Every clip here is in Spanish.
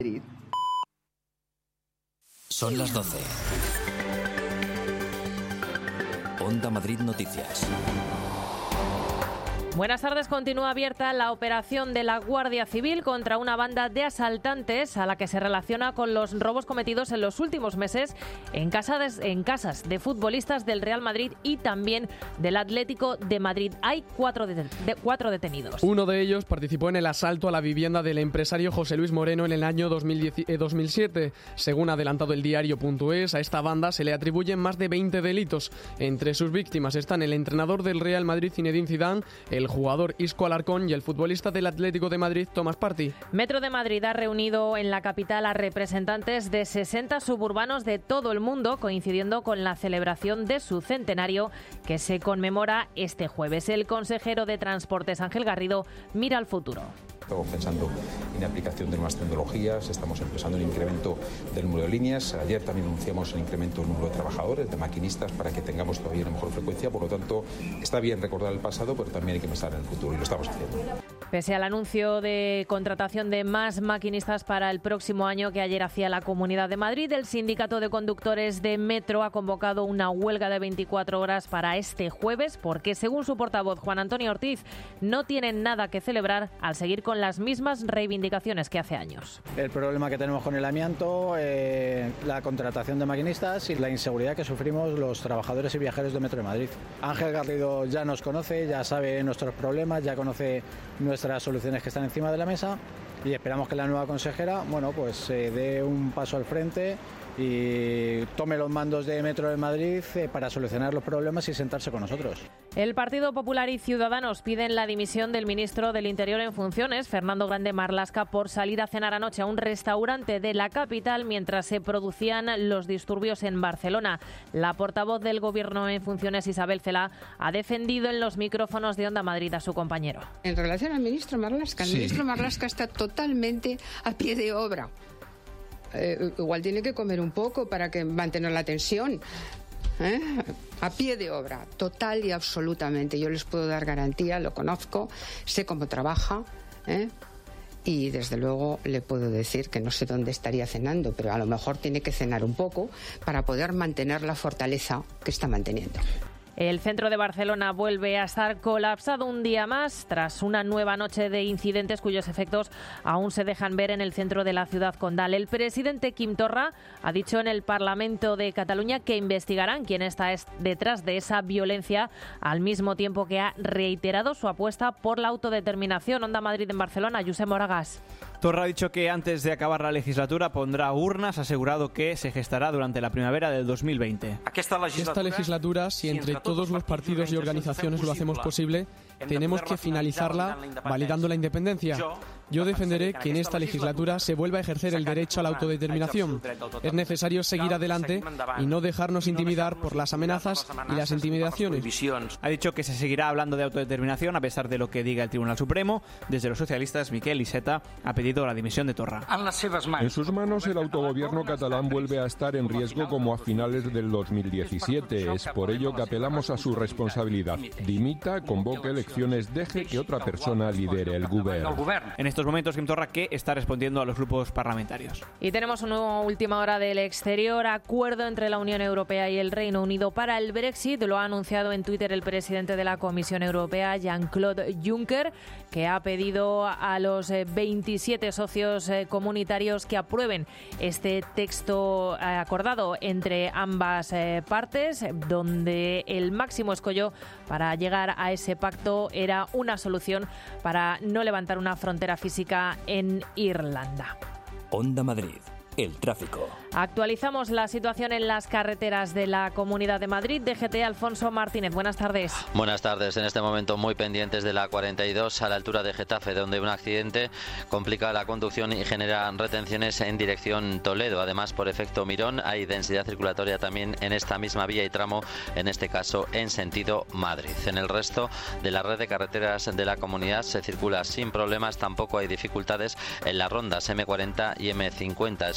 Son las 12. Onda Madrid Noticias. Buenas tardes. Continúa abierta la operación de la Guardia Civil contra una banda de asaltantes a la que se relaciona con los robos cometidos en los últimos meses en casas de futbolistas del Real Madrid y también del Atlético de Madrid. Hay cuatro detenidos. Uno de ellos participó en el asalto a la vivienda del empresario José Luis Moreno en el año 2007. Según ha adelantado el diario.es, a esta banda se le atribuyen más de 20 delitos. Entre sus víctimas están el entrenador del Real Madrid, Zinedine Zidane, el jugador Isco Alarcón y el futbolista del Atlético de Madrid, Tomás Partey. Metro de Madrid ha reunido en la capital a representantes de 60 suburbanos de todo el mundo, coincidiendo con la celebración de su centenario que se conmemora este jueves. El consejero de Transportes, Ángel Garrido, mira al futuro. Estamos pensando en aplicación de nuevas tecnologías, estamos pensando en incremento del número de líneas. Ayer también anunciamos el incremento del número de trabajadores, de maquinistas, para que tengamos todavía una mejor frecuencia. Por lo tanto, está bien recordar el pasado, pero también hay que pensar en el futuro y lo estamos haciendo. Pese al anuncio de contratación de más maquinistas para el próximo año que ayer hacía la Comunidad de Madrid, el Sindicato de Conductores de Metro ha convocado una huelga de 24 horas para este jueves porque, según su portavoz Juan Antonio Ortiz, no tienen nada que celebrar al seguir con las mismas reivindicaciones que hace años. El problema que tenemos con el amianto, la contratación de maquinistas y la inseguridad que sufrimos los trabajadores y viajeros de Metro de Madrid. Ángel Garrido ya nos conoce, ya sabe nuestros problemas, ya conoce nuestras soluciones que están encima de la mesa y esperamos que la nueva consejera, pues dé un paso al frente y tome los mandos de Metro de Madrid para solucionar los problemas y sentarse con nosotros. El Partido Popular y Ciudadanos piden la dimisión del ministro del Interior en funciones, Fernando Grande Marlaska, por salir a cenar anoche a un restaurante de la capital mientras se producían los disturbios en Barcelona. La portavoz del Gobierno en funciones, Isabel Celaá, ha defendido en los micrófonos de Onda Madrid a su compañero. En relación al ministro Marlaska, el ministro Marlaska está totalmente a pie de obra. Igual tiene que comer un poco para mantener la tensión. A pie de obra, total y absolutamente. Yo les puedo dar garantía, lo conozco, sé cómo trabaja, y desde luego le puedo decir que no sé dónde estaría cenando, pero a lo mejor tiene que cenar un poco para poder mantener la fortaleza que está manteniendo. El centro de Barcelona vuelve a estar colapsado un día más tras una nueva noche de incidentes cuyos efectos aún se dejan ver en el centro de la ciudad condal. El presidente Quim Torra ha dicho en el Parlamento de Cataluña que investigarán quién está detrás de esa violencia, al mismo tiempo que ha reiterado su apuesta por la autodeterminación. Onda Madrid en Barcelona, Josep Moragas. Torra ha dicho que antes de acabar la legislatura pondrá urnas, ha asegurado que se gestará durante la primavera del 2020. Esta legislatura, si entre todos los partidos y organizaciones lo hacemos posible, tenemos que finalizarla validando la independencia. Yo defenderé que en esta legislatura se vuelva a ejercer el derecho a la autodeterminación. Es necesario seguir adelante y no dejarnos intimidar por las amenazas y las intimidaciones. Ha dicho que se seguirá hablando de autodeterminación a pesar de lo que diga el Tribunal Supremo. Desde los socialistas, Miquel Iceta ha pedido la dimisión de Torra. En sus manos el autogobierno catalán vuelve a estar en riesgo como a finales del 2017. Es por ello que apelamos a su responsabilidad. Dimita, convoque elecciones, deje que otra persona lidere el gobierno. En estos momentos, Quim Torra, que está respondiendo a los grupos parlamentarios. Y tenemos una última hora del exterior. Acuerdo entre la Unión Europea y el Reino Unido para el Brexit. Lo ha anunciado en Twitter el presidente de la Comisión Europea, Jean-Claude Juncker, que ha pedido a los 27 socios comunitarios que aprueben este texto acordado entre ambas partes, donde el máximo escollo para llegar a ese pacto era una solución para no levantar una frontera física en Irlanda. Onda Madrid. El tráfico. Actualizamos la situación en las carreteras de la Comunidad de Madrid. DGT, Alfonso Martínez, buenas tardes. Buenas tardes. En este momento muy pendientes de la 42 a la altura de Getafe, donde un accidente complica la conducción y genera retenciones en dirección Toledo. Además, por efecto Mirón, hay densidad circulatoria también en esta misma vía y tramo, en este caso en sentido Madrid. En el resto de la red de carreteras de la comunidad se circula sin problemas, tampoco hay dificultades en las rondas M40 y M50. Es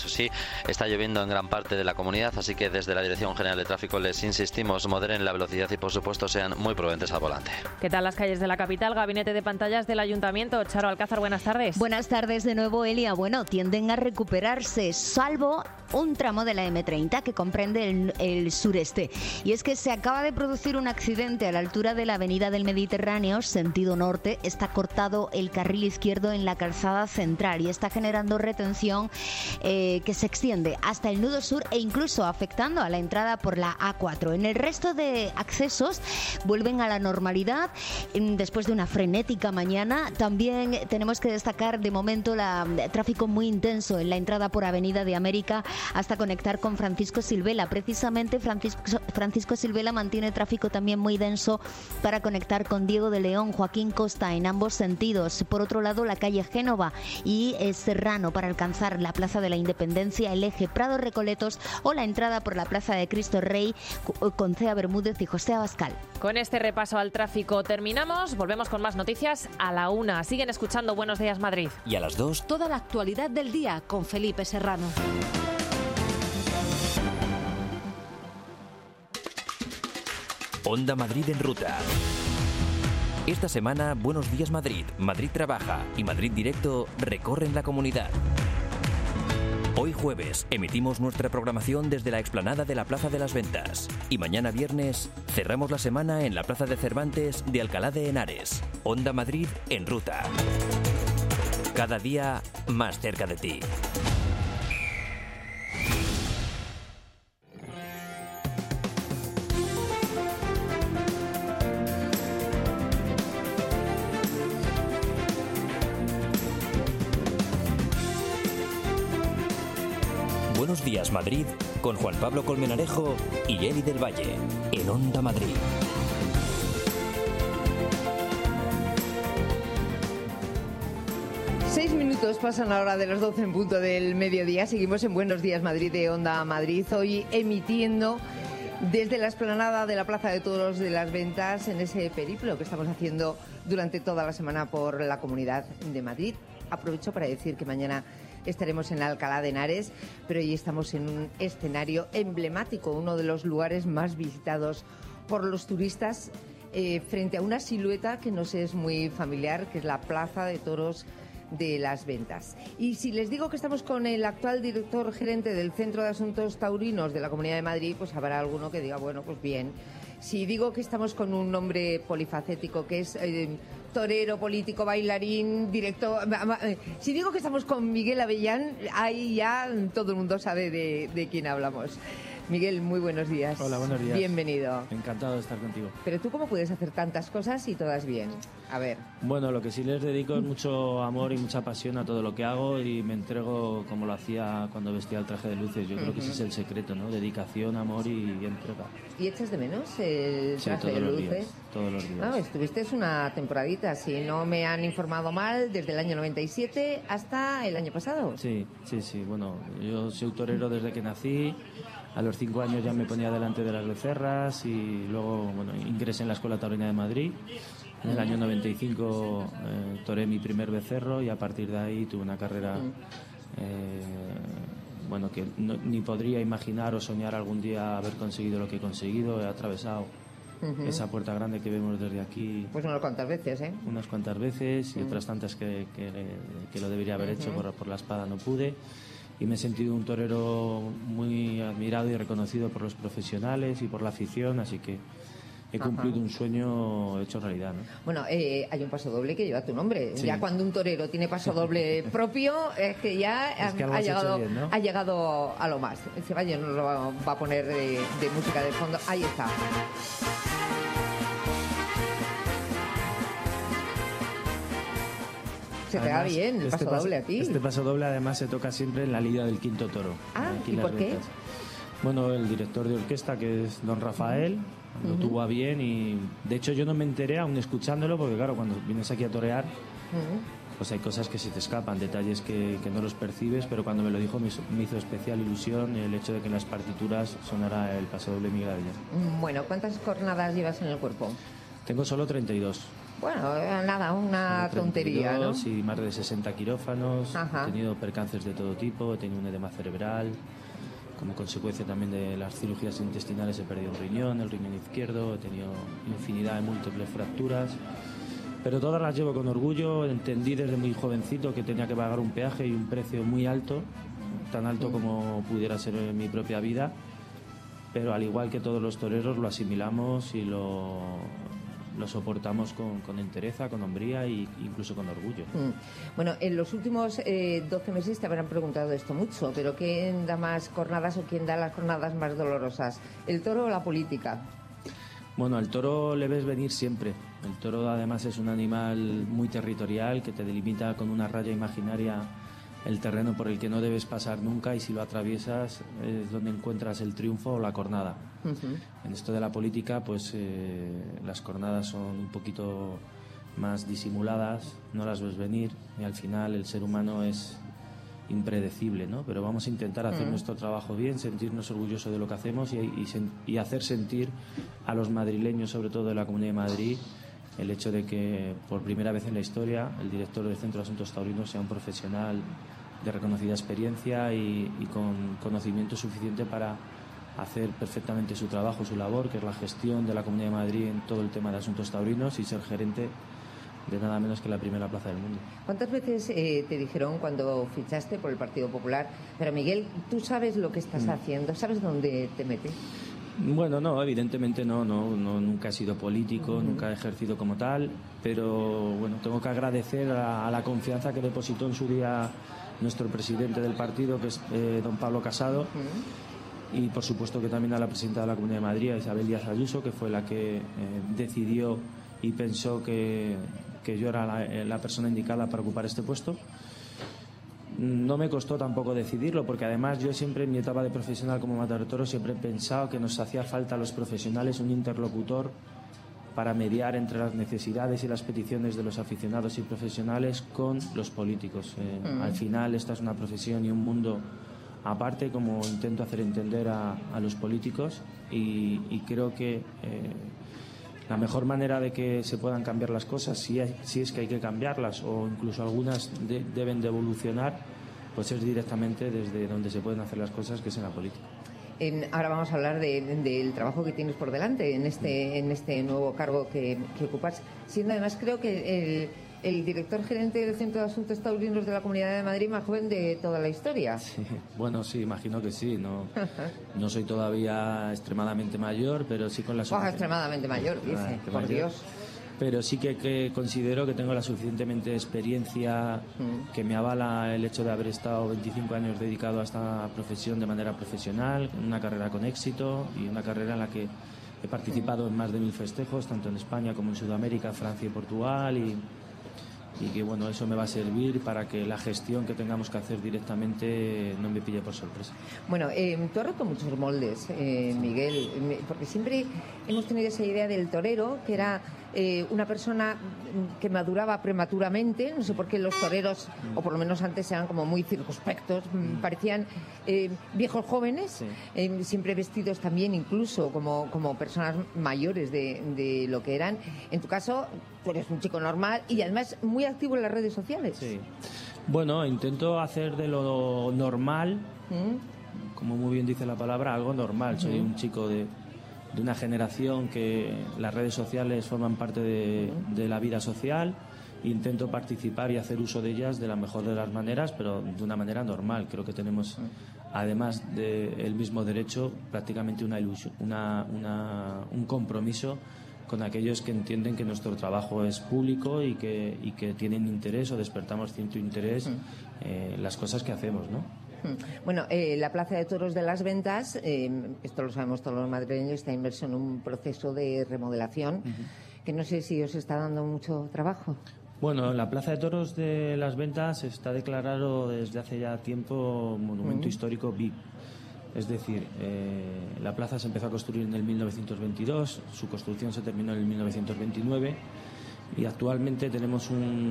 Eso sí, está lloviendo en gran parte de la comunidad, así que desde la Dirección General de Tráfico les insistimos, moderen la velocidad y por supuesto sean muy prudentes al volante. ¿Qué tal las calles de la capital? Gabinete de pantallas del Ayuntamiento. Charo Alcázar, buenas tardes. Buenas tardes de nuevo, Elia. Bueno, tienden a recuperarse, salvo un tramo de la M30 que comprende el sureste. Y es que se acaba de producir un accidente a la altura de la avenida del Mediterráneo, sentido norte. Está cortado el carril izquierdo en la calzada central y está generando retención que se extiende hasta el nudo sur e incluso afectando a la entrada por la A4. En el resto de accesos vuelven a la normalidad después de una frenética mañana. También tenemos que destacar de momento el tráfico muy intenso en la entrada por Avenida de América hasta conectar con Francisco Silvela. Precisamente Francisco Silvela mantiene tráfico también muy denso para conectar con Diego de León, Joaquín Costa en ambos sentidos. Por otro lado, la calle Génova y Serrano para alcanzar la Plaza de la Independencia, el eje Prado Recoletos o la entrada por la Plaza de Cristo Rey con Cea Bermúdez y José Abascal. Con este repaso al tráfico terminamos. Volvemos con más noticias a la 1. Siguen escuchando Buenos Días Madrid. Y a las 2, toda la actualidad del día con Felipe Serrano. Onda Madrid en ruta. Esta semana, Buenos Días Madrid, Madrid Trabaja y Madrid Directo recorren la comunidad. Hoy jueves emitimos nuestra programación desde la explanada de la Plaza de las Ventas. Y mañana viernes cerramos la semana en la Plaza de Cervantes de Alcalá de Henares. Onda Madrid en ruta. Cada día más cerca de ti. Buenos Días Madrid con Juan Pablo Colmenarejo y Eli del Valle en Onda Madrid. Seis minutos pasan ahora de las 12 en punto del mediodía. Seguimos en Buenos Días Madrid de Onda Madrid, hoy emitiendo desde la explanada de la Plaza de Toros de las Ventas en ese periplo que estamos haciendo durante toda la semana por la Comunidad de Madrid. Aprovecho para decir que mañana estaremos en Alcalá de Henares, pero hoy estamos en un escenario emblemático, uno de los lugares más visitados por los turistas, frente a una silueta que nos es muy familiar, que es la Plaza de Toros de las Ventas. Y si les digo que estamos con el actual director gerente del Centro de Asuntos Taurinos de la Comunidad de Madrid, pues habrá alguno que diga, bueno, pues bien. Si digo que estamos con un hombre polifacético que es torero, político, bailarín, director... Si digo que estamos con Miguel Avellán, ahí ya todo el mundo sabe de quién hablamos. Miguel, muy buenos días. Hola, buenos días. Bienvenido. Encantado de estar contigo. Pero tú, ¿cómo puedes hacer tantas cosas y todas bien? A ver. Bueno, lo que sí les dedico es mucho amor y mucha pasión a todo lo que hago y me entrego como lo hacía cuando vestía el traje de luces. Yo creo que ese es el secreto, ¿no? Dedicación, amor y entrega. ¿Y echas de menos el traje de luces? Días, todos los días. Ah, estuviste una temporadita, si no me han informado mal, desde el año 97 hasta el año pasado. Sí. Bueno, yo soy torero desde que nací. A los 5 años ya me ponía delante de las becerras y luego ingresé en la Escuela Taurina de Madrid. En el año 95 toré mi primer becerro y a partir de ahí tuve una carrera que ni podría imaginar o soñar algún día haber conseguido lo que he conseguido. He atravesado esa puerta grande que vemos desde aquí. Pues unas cuantas veces, ¿eh? Unas cuantas veces y otras tantas que lo debería haber hecho por la espada no pude. Y me he sentido un torero muy admirado y reconocido por los profesionales y por la afición, así que he cumplido un sueño hecho realidad, ¿no? Bueno, hay un paso doble que lleva tu nombre. Sí. Ya cuando un torero tiene paso doble propio, es que ya ha llegado a lo más. El Ceballos nos lo va a poner de música de fondo. Ahí está. Se te da bien el paso doble a ti. Este paso doble además se toca siempre en la lidia del quinto toro. Ah, ¿y por qué? Bueno, el director de orquesta, que es don Rafael, lo tuvo a bien y de hecho yo no me enteré aún escuchándolo, porque claro, cuando vienes aquí a torear, pues hay cosas que se te escapan, detalles que no los percibes, pero cuando me lo dijo me hizo especial ilusión el hecho de que en las partituras sonara el paso doble Miguel Avellán. Bueno, ¿cuántas cornadas llevas en el cuerpo? Tengo solo 32. Bueno, nada, una tontería, ¿no? Sí, más de 60 quirófanos, Ajá. he tenido percances de todo tipo, he tenido un edema cerebral, como consecuencia también de las cirugías intestinales he perdido un riñón, el riñón izquierdo, he tenido infinidad de múltiples fracturas, pero todas las llevo con orgullo. Entendí desde muy jovencito que tenía que pagar un peaje y un precio muy alto, tan alto como pudiera ser en mi propia vida, pero al igual que todos los toreros lo asimilamos y lo soportamos con entereza, con hombría e incluso con orgullo. Bueno, en los últimos 12 meses te habrán preguntado esto mucho, pero ¿quién da más cornadas o quién da las cornadas más dolorosas? ¿El toro o la política? Bueno, al toro le ves venir siempre. El toro además es un animal muy territorial que te delimita con una raya imaginaria el terreno por el que no debes pasar nunca, y si lo atraviesas es donde encuentras el triunfo o la cornada. En esto de la política, pues las cornadas son un poquito más disimuladas, no las ves venir, y al final el ser humano es impredecible, ¿no? Pero vamos a intentar hacer nuestro trabajo bien, sentirnos orgullosos de lo que hacemos y hacer sentir a los madrileños, sobre todo de la Comunidad de Madrid, el hecho de que por primera vez en la historia el director del Centro de Asuntos Taurinos sea un profesional de reconocida experiencia y con conocimiento suficiente para hacer perfectamente su trabajo, su labor, que es la gestión de la Comunidad de Madrid en todo el tema de asuntos taurinos, y ser gerente de nada menos que la primera plaza del mundo. ¿Cuántas veces te dijeron cuando fichaste por el Partido Popular, pero Miguel, tú sabes lo que estás haciendo, sabes dónde te metes? Bueno, no, evidentemente no, nunca he sido político, nunca he ejercido como tal, pero bueno, tengo que agradecer a la confianza que depositó en su día nuestro presidente del partido, que es don Pablo Casado, y por supuesto que también a la presidenta de la Comunidad de Madrid, Isabel Díaz Ayuso, que fue la que decidió y pensó que yo era la persona indicada para ocupar este puesto. No me costó tampoco decidirlo, porque además yo siempre en mi etapa de profesional como matador de toros siempre he pensado que nos hacía falta a los profesionales un interlocutor para mediar entre las necesidades y las peticiones de los aficionados y profesionales con los políticos. Al final esta es una profesión y un mundo aparte, como intento hacer entender a los políticos, y creo que la mejor manera de que se puedan cambiar las cosas, si es que hay que cambiarlas, o incluso algunas deben de evolucionar, pues es directamente desde donde se pueden hacer las cosas, que es en la política. Ahora vamos a hablar del trabajo que tienes por delante en este nuevo cargo que ocupas, siendo además, creo que el director gerente del Centro de Asuntos Taurinos de la Comunidad de Madrid más joven de toda la historia. Sí, bueno, sí, imagino que sí. No soy todavía extremadamente mayor, pero sí con la suficiente... extremadamente mayor, dice, por Dios. Pero sí que considero que tengo la suficientemente experiencia que me avala el hecho de haber estado 25 años dedicado a esta profesión de manera profesional, una carrera con éxito y una carrera en la que he participado en más de 1000 festejos, tanto en España como en Sudamérica, Francia y Portugal, y que bueno, eso me va a servir para que la gestión que tengamos que hacer directamente no me pille por sorpresa. Bueno, tú has roto muchos moldes, Miguel, porque siempre hemos tenido esa idea del torero, que era una persona que maduraba prematuramente. No sé por qué los toreros, o por lo menos antes, eran como muy circunspectos, parecían viejos jóvenes, siempre vestidos también incluso como personas mayores de lo que eran. En tu caso, tú eres un chico normal y además muy activo en las redes sociales. Sí. Bueno, intento hacer de lo normal, como muy bien dice la palabra, algo normal. Soy un chico de una generación que las redes sociales forman parte de la vida social. Intento participar y hacer uso de ellas de la mejor de las maneras, pero de una manera normal. Creo que tenemos, además del mismo derecho, prácticamente una ilusión, un compromiso con aquellos que entienden que nuestro trabajo es público y que tienen interés, o despertamos cierto interés en las cosas que hacemos, ¿no? Bueno, la Plaza de Toros de las Ventas, esto lo sabemos todos los madrileños, está inmerso en un proceso de remodelación que no sé si os está dando mucho trabajo. Bueno, la Plaza de Toros de las Ventas está declarado desde hace ya tiempo monumento histórico VIP. Es decir, la plaza se empezó a construir en el 1922, su construcción se terminó en el 1929 y actualmente tenemos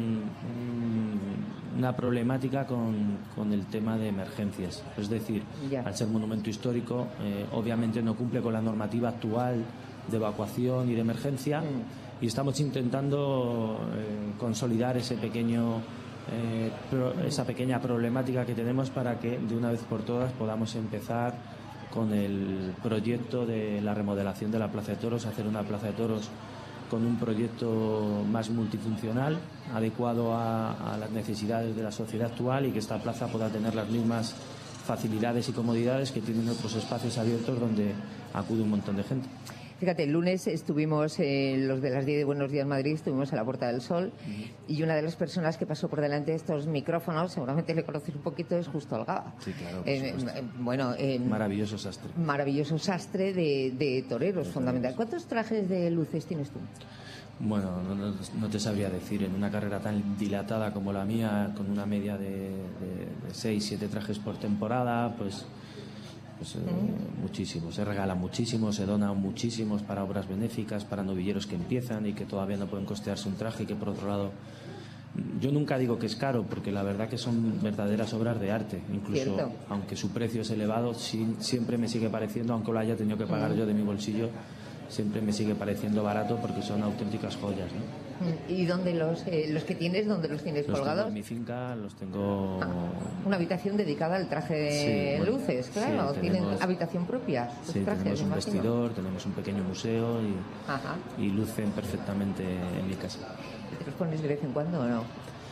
una problemática con el tema de emergencias. Es decir, al ser monumento histórico, obviamente no cumple con la normativa actual de evacuación y de emergencia, y estamos intentando consolidar esa pequeña problemática que tenemos para que de una vez por todas podamos empezar con el proyecto de la remodelación de la Plaza de Toros, hacer una Plaza de Toros con un proyecto más multifuncional, adecuado a las necesidades de la sociedad actual, y que esta plaza pueda tener las mismas facilidades y comodidades que tienen otros espacios abiertos donde acude un montón de gente. Fíjate, el lunes estuvimos, los de las 10 de Buenos Días Madrid, estuvimos en la Puerta del Sol, y una de las personas que pasó por delante de estos micrófonos, seguramente le conoces un poquito, es Justo Algaba. Sí, claro, por supuesto. Maravilloso sastre. Maravilloso sastre de toreros, fundamental. ¿Cuántos trajes de luces tienes tú? Bueno, no te sabría decir. En una carrera tan dilatada como la mía, con una media de 6-7 trajes por temporada, pues muchísimo. Se regala muchísimo, se dona muchísimos para obras benéficas, para novilleros que empiezan y que todavía no pueden costearse un traje, y que por otro lado, yo nunca digo que es caro, porque la verdad que son verdaderas obras de arte. Incluso, ¿cierto?, aunque su precio es elevado, siempre me sigue pareciendo, aunque lo haya tenido que pagar yo de mi bolsillo, siempre me sigue pareciendo barato, porque son auténticas joyas, ¿no? ¿Y dónde los que tienes, dónde los tienes colgados? Tengo en mi finca, los tengo... Una habitación dedicada al traje de luces, claro. Sí, ¿tienen habitación propia? Sí, trajes, tenemos un vestidor, tenemos un pequeño museo y lucen perfectamente en mi casa. ¿Te los pones de vez en cuando o no?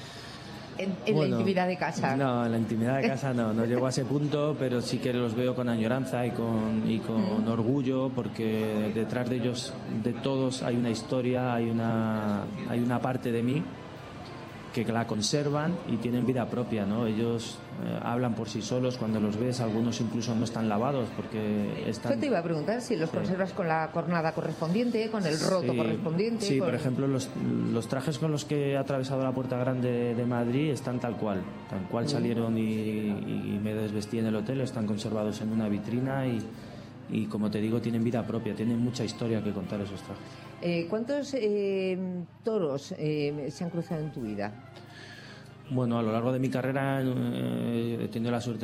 En la intimidad de casa. No, en la intimidad de casa no llego a ese punto, pero sí que los veo con añoranza y con orgullo, porque detrás de ellos, de todos, hay una historia, hay una parte de mí que la conservan y tienen vida propia, ¿no? Ellos hablan por sí solos. Cuando los ves, algunos incluso no están lavados porque están... Yo te iba a preguntar si los conservas con la cornada correspondiente, con el roto correspondiente. Sí, por ejemplo, los trajes con los que he atravesado la Puerta Grande de Madrid están tal cual salieron y me desvestí en el hotel, están conservados en una vitrina y como te digo, tienen vida propia, tienen mucha historia que contar esos trajes. ¿Cuántos toros se han cruzado en tu vida? Bueno, a lo largo de mi carrera he tenido la suerte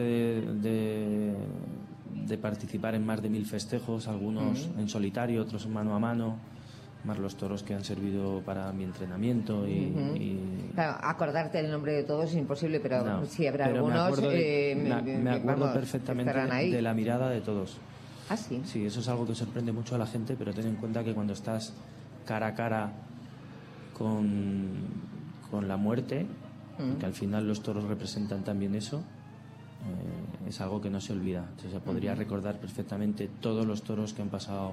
de participar en más de 1000 festejos, algunos en solitario, otros en mano a mano, más los toros que han servido para mi entrenamiento Claro, acordarte el nombre de todos es imposible, pero sí habrá algunos. Me acuerdo perfectamente de la mirada de todos. ¿Ah, sí? Sí, eso es algo que sorprende mucho a la gente, pero ten en cuenta que cuando estás cara a cara con la muerte, que al final los toros representan también eso, es algo que no se olvida. Entonces, se podría recordar perfectamente todos los toros que han pasado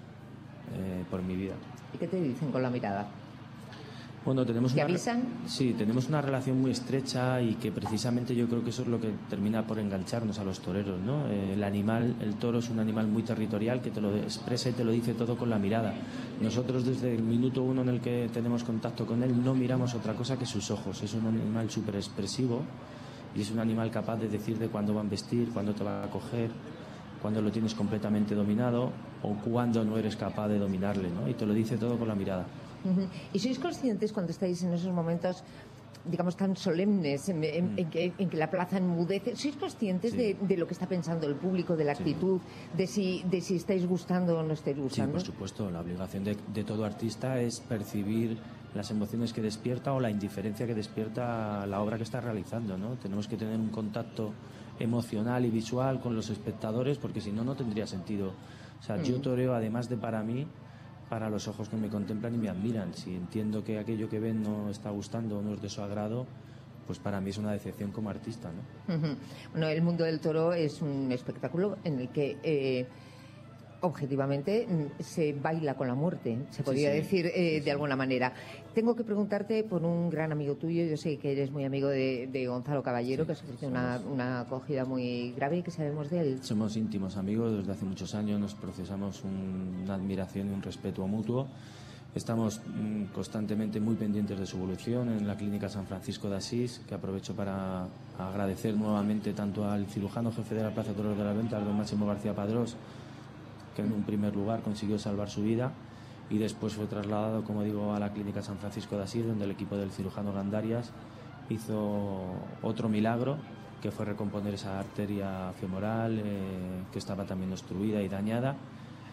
por mi vida. ¿Y qué te dicen con la mirada? Bueno, ¿Te avisan? Sí, tenemos una relación muy estrecha, y que precisamente yo creo que eso es lo que termina por engancharnos a los toreros, ¿no? El toro es un animal muy territorial que te lo expresa y te lo dice todo con la mirada. Nosotros, desde el minuto uno en el que tenemos contacto con él, no miramos otra cosa que sus ojos. Es un animal súper expresivo y es un animal capaz de decirte cuándo va a embestir, cuándo te va a coger, cuándo lo tienes completamente dominado o cuándo no eres capaz de dominarle, ¿no? Y te lo dice todo con la mirada. ¿Y sois conscientes cuando estáis en esos momentos, digamos, tan solemnes, en que la plaza enmudece? ¿Sois conscientes de lo que está pensando el público, de la actitud, de si estáis gustando o no estáis gustando? Sí, por supuesto. La obligación de todo artista es percibir las emociones que despierta o la indiferencia que despierta la obra que está realizando, ¿no? Tenemos que tener un contacto emocional y visual con los espectadores, porque si no, no tendría sentido. O sea, yo toreo, además de para mí, para los ojos que me contemplan y me admiran. Si entiendo que aquello que ven no está gustando o no es de su agrado, pues para mí es una decepción como artista, ¿no? Bueno, el mundo del toro es un espectáculo en el que objetivamente se baila con la muerte, se podría decir de alguna manera. Tengo que preguntarte por un gran amigo tuyo. Yo sé que eres muy amigo de Gonzalo Caballero, que ha sufrido una acogida muy grave. ¿Qué sabemos de él? Somos íntimos amigos desde hace muchos años, nos procesamos una admiración y un respeto mutuo. Estamos constantemente muy pendientes de su evolución en la Clínica San Francisco de Asís, que aprovecho para agradecer nuevamente tanto al cirujano jefe de la Plaza de Toros de las Ventas, don Máximo García Padrós, que en un primer lugar consiguió salvar su vida, y después fue trasladado, como digo, a la Clínica San Francisco de Asís, donde el equipo del cirujano Gandarias hizo otro milagro, que fue recomponer esa arteria femoral que estaba también obstruida y dañada,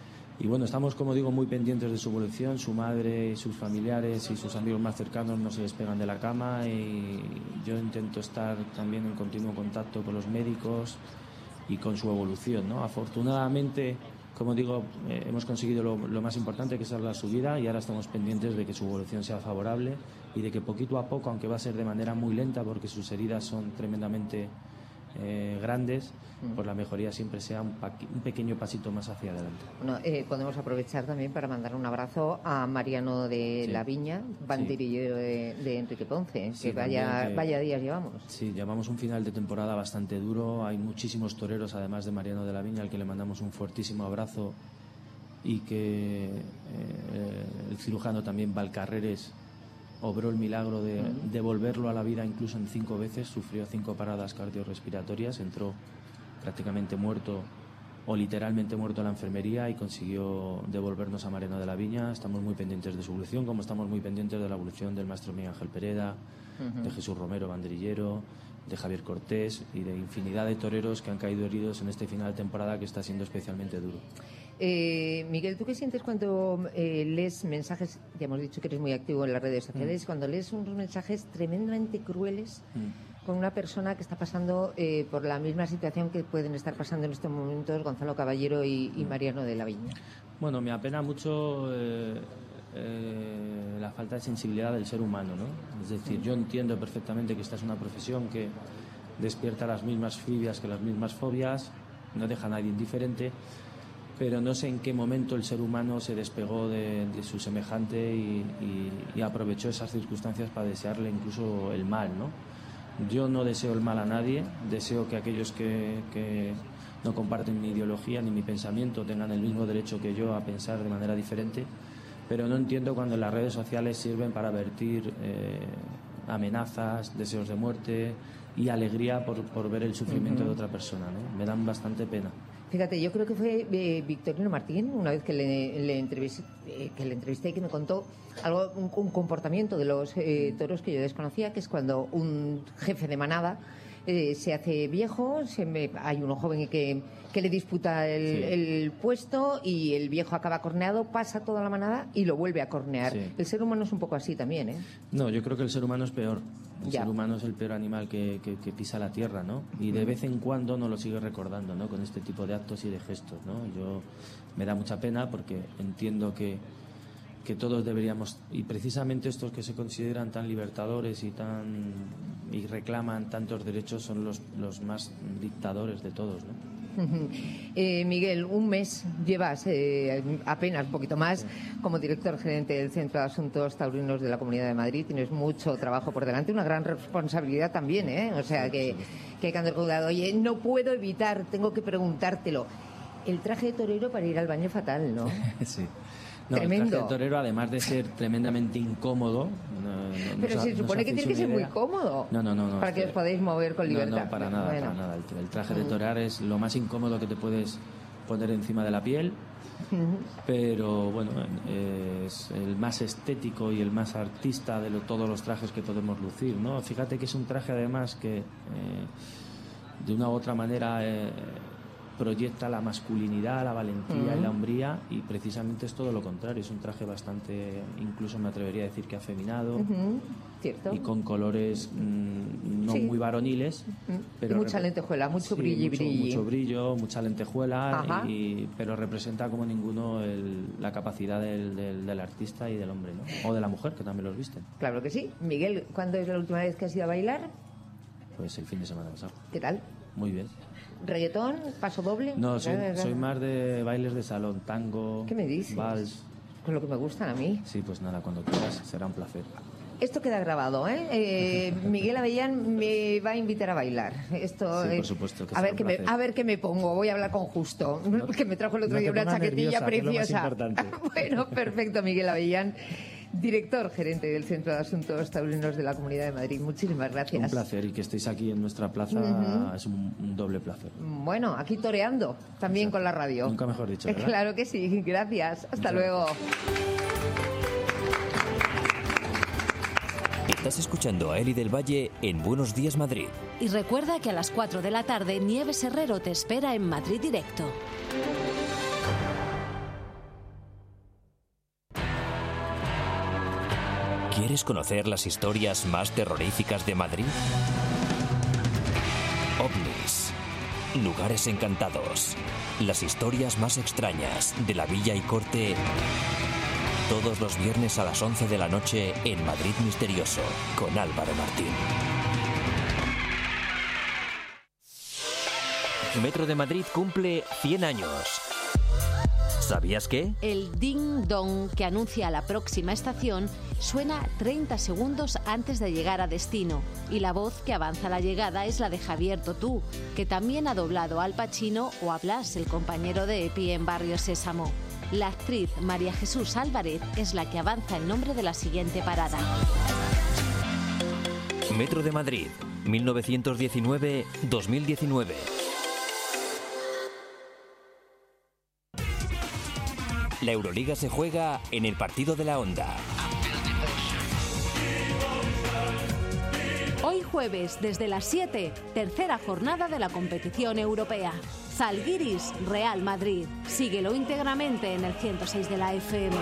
Y bueno, estamos, como digo, muy pendientes de su evolución. Su madre, sus familiares y sus amigos más cercanos no se despegan de la cama, y yo intento estar también en continuo contacto con los médicos y con su evolución, ¿no? Afortunadamente, como digo, hemos conseguido lo más importante, que es la subida, y ahora estamos pendientes de que su evolución sea favorable y de que poquito a poco, aunque va a ser de manera muy lenta porque sus heridas son tremendamente grandes, pues la mejoría siempre sea un pequeño pasito más hacia adelante. Bueno, podemos aprovechar también para mandar un abrazo a Mariano de la Viña, banderillero de Enrique Ponce, que vaya días llevamos. Sí, llevamos un final de temporada bastante duro, hay muchísimos toreros además de Mariano de la Viña, al que le mandamos un fuertísimo abrazo, y que el cirujano también, Valcarreres, obró el milagro de devolverlo a la vida incluso en 5 veces. Sufrió 5 paradas cardiorrespiratorias, entró prácticamente muerto o literalmente muerto a la enfermería y consiguió devolvernos a Mariano de la Viña. Estamos muy pendientes de su evolución, como estamos muy pendientes de la evolución del maestro Miguel Ángel Pereda, de Jesús Romero, banderillero, de Javier Cortés y de infinidad de toreros que han caído heridos en este final de temporada, que está siendo especialmente duro. Miguel, ¿tú qué sientes cuando lees mensajes? Ya hemos dicho que eres muy activo en las redes sociales. Cuando lees unos mensajes tremendamente crueles con una persona que está pasando por la misma situación que pueden estar pasando en estos momentos Gonzalo Caballero y Mariano de la Viña. Bueno, me apena mucho la falta de sensibilidad del ser humano, ¿no? Es decir, yo entiendo perfectamente que esta es una profesión que despierta las mismas fibias que las mismas fobias, no deja a nadie indiferente, pero no sé en qué momento el ser humano se despegó de su semejante y aprovechó esas circunstancias para desearle incluso el mal, ¿no? Yo no deseo el mal a nadie, deseo que aquellos que no comparten mi ideología ni mi pensamiento tengan el mismo derecho que yo a pensar de manera diferente, pero no entiendo cuando las redes sociales sirven para vertir amenazas, deseos de muerte y alegría por ver el sufrimiento de otra persona, ¿no? Me dan bastante pena. Fíjate, yo creo que fue Victorino Martín, una vez que le entrevisté y que me contó algo, un comportamiento de los toros que yo desconocía, que es cuando un jefe de manada se hace viejo, hay uno joven que le disputa el puesto y el viejo acaba corneado, pasa toda la manada y lo vuelve a cornear. Sí. El ser humano es un poco así también, ¿eh? No, yo creo que el ser humano es peor. El ser humano es el peor animal que pisa la tierra, ¿no? Y de vez en cuando nos lo sigue recordando, ¿no? Con este tipo de actos y de gestos, ¿no? Me da mucha pena porque entiendo que todos deberíamos, y precisamente estos que se consideran tan libertadores y reclaman tantos derechos son los más dictadores de todos, ¿no? Miguel, un mes llevas, apenas un poquito más, como director gerente del Centro de Asuntos Taurinos de la Comunidad de Madrid. Tienes mucho trabajo por delante, una gran responsabilidad también, ¿eh? O sea, que hay que andar cuidado. Oye, no puedo evitar, tengo que preguntártelo. El traje de torero para ir al baño fatal, ¿no? Sí. No, tremendo. El traje de torero, además de ser tremendamente incómodo... Pero se supone que tiene que ser muy cómodo. No. Para que os podáis mover con libertad. No, para nada, bueno. Para nada. El traje de torear es lo más incómodo que te puedes poner encima de la piel, pero bueno, es el más estético y el más artista de todos los trajes que podemos lucir, ¿no? Fíjate que es un traje, además, que de una u otra manera... proyecta la masculinidad, la valentía y la hombría, y precisamente es todo lo contrario. Es un traje bastante, incluso me atrevería a decir que afeminado, ¿cierto? Y con colores no muy varoniles, pero y mucha lentejuela, mucho brillo. Mucho brillo, mucha lentejuela, pero representa como ninguno la capacidad del artista y del hombre, ¿no? O de la mujer, que también los visten. Claro que sí. Miguel, ¿cuándo es la última vez que has ido a bailar? Pues el fin de semana pasado. ¿Qué tal? Muy bien. ¿Reggaetón? ¿Paso doble? No, soy más de bailes de salón, tango, ¿qué me dices? Vals. Con lo que me gustan a mí. Sí, pues nada, cuando quieras, será un placer. Esto queda grabado, ¿eh? Miguel Avellán me va a invitar a bailar. Esto, sí, por supuesto. Que a ver qué me pongo. Voy a hablar con Justo, que me trajo el otro día una chaquetilla nerviosa, preciosa. Bueno, perfecto, Miguel Avellán, director gerente del Centro de Asuntos Taurinos de la Comunidad de Madrid. Muchísimas gracias. Un placer, y que estéis aquí en nuestra plaza es un doble placer. Bueno, aquí toreando, también con la radio. Nunca mejor dicho, ¿verdad? Claro que sí, gracias. Hasta luego. Estás escuchando a Eli del Valle en Buenos Días Madrid. Y recuerda que a las 4 de la tarde Nieves Herrero te espera en Madrid Directo. ¿Quieres conocer las historias más terroríficas de Madrid? OVNIs, lugares encantados, las historias más extrañas de la Villa y Corte, todos los viernes a las 11 de la noche en Madrid Misterioso, con Álvaro Martín. Metro de Madrid cumple 100 años. ¿Sabías qué? El ding-dong que anuncia la próxima estación suena 30 segundos antes de llegar a destino. Y la voz que avanza la llegada es la de Javier Totú, que también ha doblado a Al Pacino o a Blas, el compañero de Epi en Barrio Sésamo. La actriz María Jesús Álvarez es la que avanza el nombre de la siguiente parada. Metro de Madrid, 1919-2019. La Euroliga se juega en el partido de la Onda. Hoy jueves, desde las 7, tercera jornada de la competición europea. Zalgiris, Real Madrid. Síguelo íntegramente en el 106 de la FM.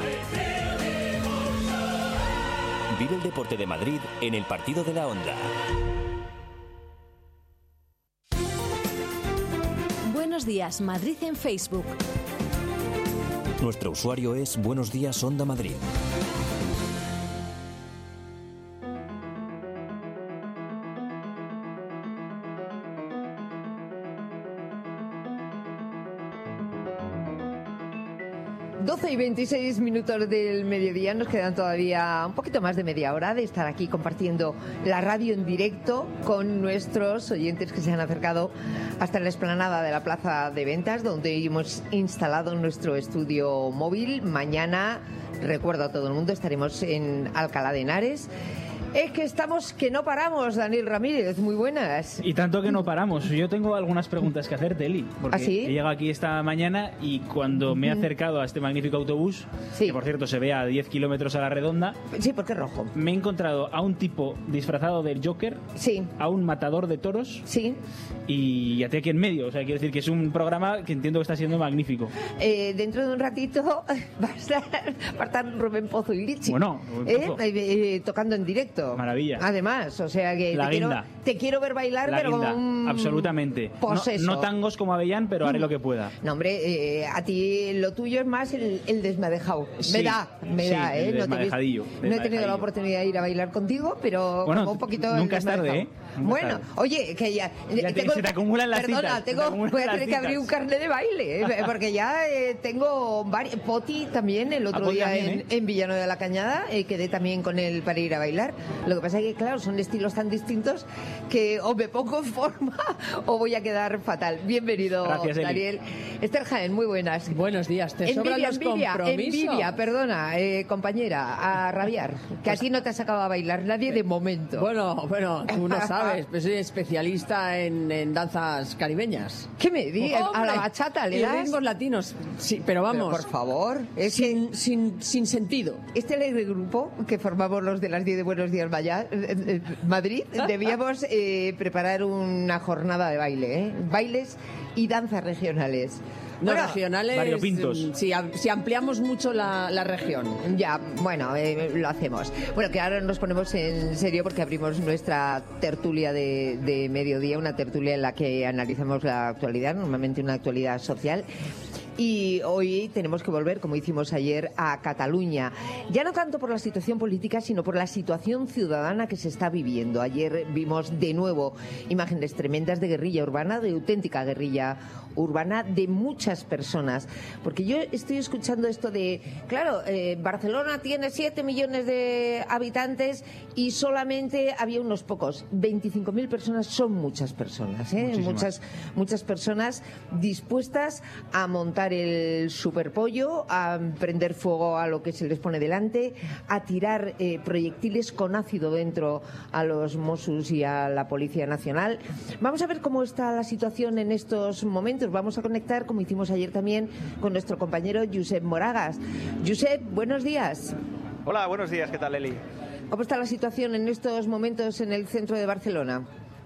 Vive el deporte de Madrid en el partido de la Onda. Buenos días, Madrid en Facebook. Nuestro usuario es Buenos Días Onda Madrid. Y 26 minutos del mediodía, nos quedan todavía un poquito más de media hora de estar aquí compartiendo la radio en directo con nuestros oyentes que se han acercado hasta la explanada de la Plaza de Ventas, donde hemos instalado nuestro estudio móvil. Mañana, recuerdo a todo el mundo, estaremos en Alcalá de Henares. Es que estamos que no paramos, Daniel Ramírez, muy buenas. Y tanto que no paramos. Yo tengo algunas preguntas que hacerte, Eli, porque ¿Ah, sí? he llegado aquí esta mañana y cuando me he acercado a este magnífico autobús, que por cierto se ve a 10 kilómetros a la redonda, sí, porque es rojo, me he encontrado a un tipo disfrazado del Joker, sí, a un matador de toros, sí, y a ti aquí en medio. O sea, quiero decir que es un programa que entiendo que está siendo magnífico. Dentro de un ratito va a estar Rubén Pozo y Lichi, bueno, tocando en directo. Maravilla. Además, o sea que te quiero ver bailar, la pero guinda, como un absolutamente. Poseso. No tangos como Avellán, pero haré lo que pueda. No, hombre, a ti lo tuyo es más el desmadejado. Sí, me da, el desmadejadillo. No he tenido la oportunidad de ir a bailar contigo, pero bueno, como un poquito. Nunca es tarde, ¿eh? Bueno, oye, que ya se te acumulan las citas. Voy a tener que abrir un carnet de baile, porque ya tengo varios. Poti también el otro día también, en Villanueva de la Cañada, quedé también con él para ir a bailar. Lo que pasa es que, claro, son estilos tan distintos que o me pongo en forma o voy a quedar fatal. Bienvenido, gracias, Daniel. Esther Jaén, muy buenas. Buenos días, te sobran los compromisos. Envidia, perdona, compañera, a rabiar, que a ti no te has sacado a bailar nadie de momento. Bueno, tú no sabes, pues soy especialista en danzas caribeñas. ¿Qué me digas? ¿A la bachata le das? Y ritmos latinos, sí, pero vamos. Pero por favor. Sin sentido. Este alegre grupo que formamos los de las 10 de Buenos Días Madrid, debíamos preparar una jornada de baile, bailes y danzas regionales. No, regionales, variopintos. Si ampliamos mucho la región. Ya, bueno, lo hacemos. Bueno, que ahora nos ponemos en serio porque abrimos nuestra tertulia de mediodía, una tertulia en la que analizamos la actualidad, normalmente una actualidad social. Y hoy tenemos que volver, como hicimos ayer, a Cataluña. Ya no tanto por la situación política, sino por la situación ciudadana que se está viviendo. Ayer vimos de nuevo imágenes tremendas de guerrilla urbana, de auténtica guerrilla urbana de muchas personas. Porque yo estoy escuchando esto de, claro, Barcelona tiene 7 millones de habitantes y solamente había unos pocos. 25.000 personas son muchas personas, muchas personas dispuestas a montar el superpollo, a prender fuego a lo que se les pone delante, a tirar proyectiles con ácido dentro a los Mossos y a la Policía Nacional. Vamos a ver cómo está la situación en estos momentos. Vamos a conectar, como hicimos ayer también, con nuestro compañero Josep Moragas. Josep, buenos días. Hola, buenos días. ¿Qué tal, Eli? ¿Cómo está la situación en estos momentos en el centro de Barcelona?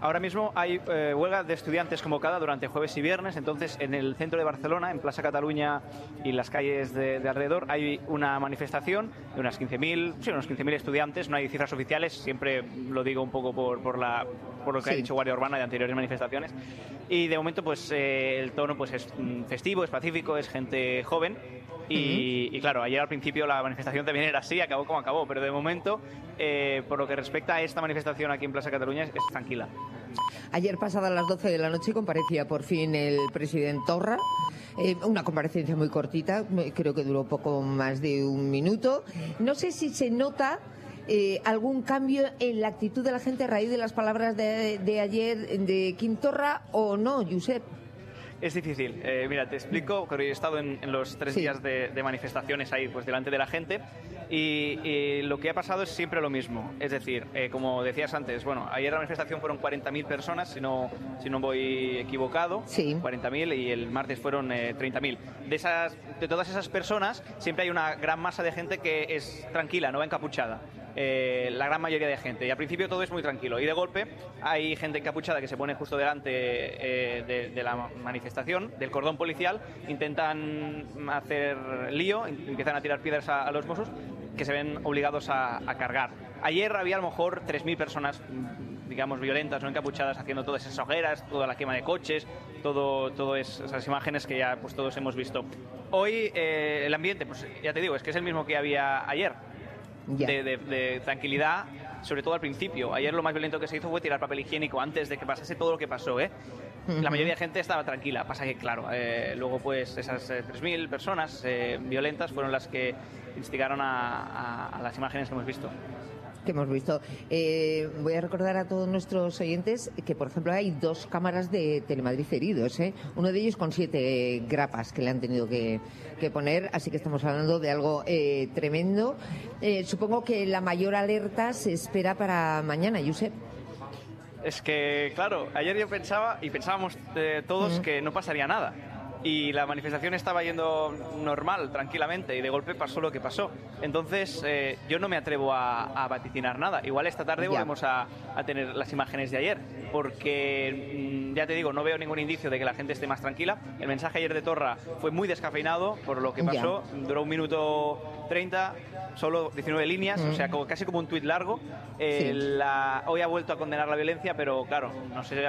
Ahora mismo hay huelga de estudiantes convocada durante jueves y viernes, entonces en el centro de Barcelona, en Plaza Cataluña y las calles de alrededor, hay una manifestación de unos 15.000 estudiantes, no hay cifras oficiales, siempre lo digo un poco por lo que ha dicho Guardia Urbana de anteriores manifestaciones, y de momento pues el tono pues es festivo, es pacífico, es gente joven. Y claro, ayer al principio la manifestación también era así, acabó como acabó, pero de momento, por lo que respecta a esta manifestación aquí en Plaza Cataluña, es tranquila. Ayer pasadas las 12 de la noche comparecía por fin el presidente Torra, una comparecencia muy cortita, creo que duró poco más de un minuto. No sé si se nota algún cambio en la actitud de la gente a raíz de las palabras de ayer de Quim Torra o no, Josep. Es difícil. Mira, te explico, porque he estado en los 3 días de manifestaciones ahí pues delante de la gente y lo que ha pasado es siempre lo mismo. Es decir, como decías antes, bueno, ayer la manifestación fueron 40.000 personas, si no voy equivocado, 40.000, y el martes fueron 30.000. De todas esas personas siempre hay una gran masa de gente que es tranquila, no va encapuchada. La gran mayoría de gente, y al principio todo es muy tranquilo y de golpe hay gente encapuchada que se pone justo delante de la manifestación, del cordón policial, intentan hacer lío, empiezan a tirar piedras a los Mossos, que se ven obligados a cargar. Ayer había a lo mejor 3.000 personas, digamos, violentas, no encapuchadas, haciendo todas esas hogueras, toda la quema de coches, todo esas imágenes que ya pues todos hemos visto. Hoy el ambiente, pues ya te digo, es que es el mismo que había ayer. De tranquilidad, sobre todo al principio. Ayer lo más violento que se hizo fue tirar papel higiénico antes de que pasase todo lo que pasó, La mayoría de gente estaba tranquila, pasa que claro, luego pues esas 3.000 personas violentas fueron las que instigaron a las imágenes que hemos visto. Voy a recordar a todos nuestros oyentes que, por ejemplo, hay 2 cámaras de Telemadrid heridos, uno de ellos con 7 grapas que le han tenido que poner, así que estamos hablando de algo tremendo. Supongo que la mayor alerta se espera para mañana, Josep. Es que, claro, ayer yo pensaba, y pensábamos todos, que no pasaría nada. Y la manifestación estaba yendo normal, tranquilamente, y de golpe pasó lo que pasó. Entonces, yo no me atrevo a vaticinar nada. Igual esta tarde volvemos a tener las imágenes de ayer, porque, ya te digo, no veo ningún indicio de que la gente esté más tranquila. El mensaje ayer de Torra fue muy descafeinado por lo que pasó. Duró 1 minuto 30, solo 19 líneas, o sea, casi como un tuit largo. Hoy ha vuelto a condenar la violencia, pero claro, no sé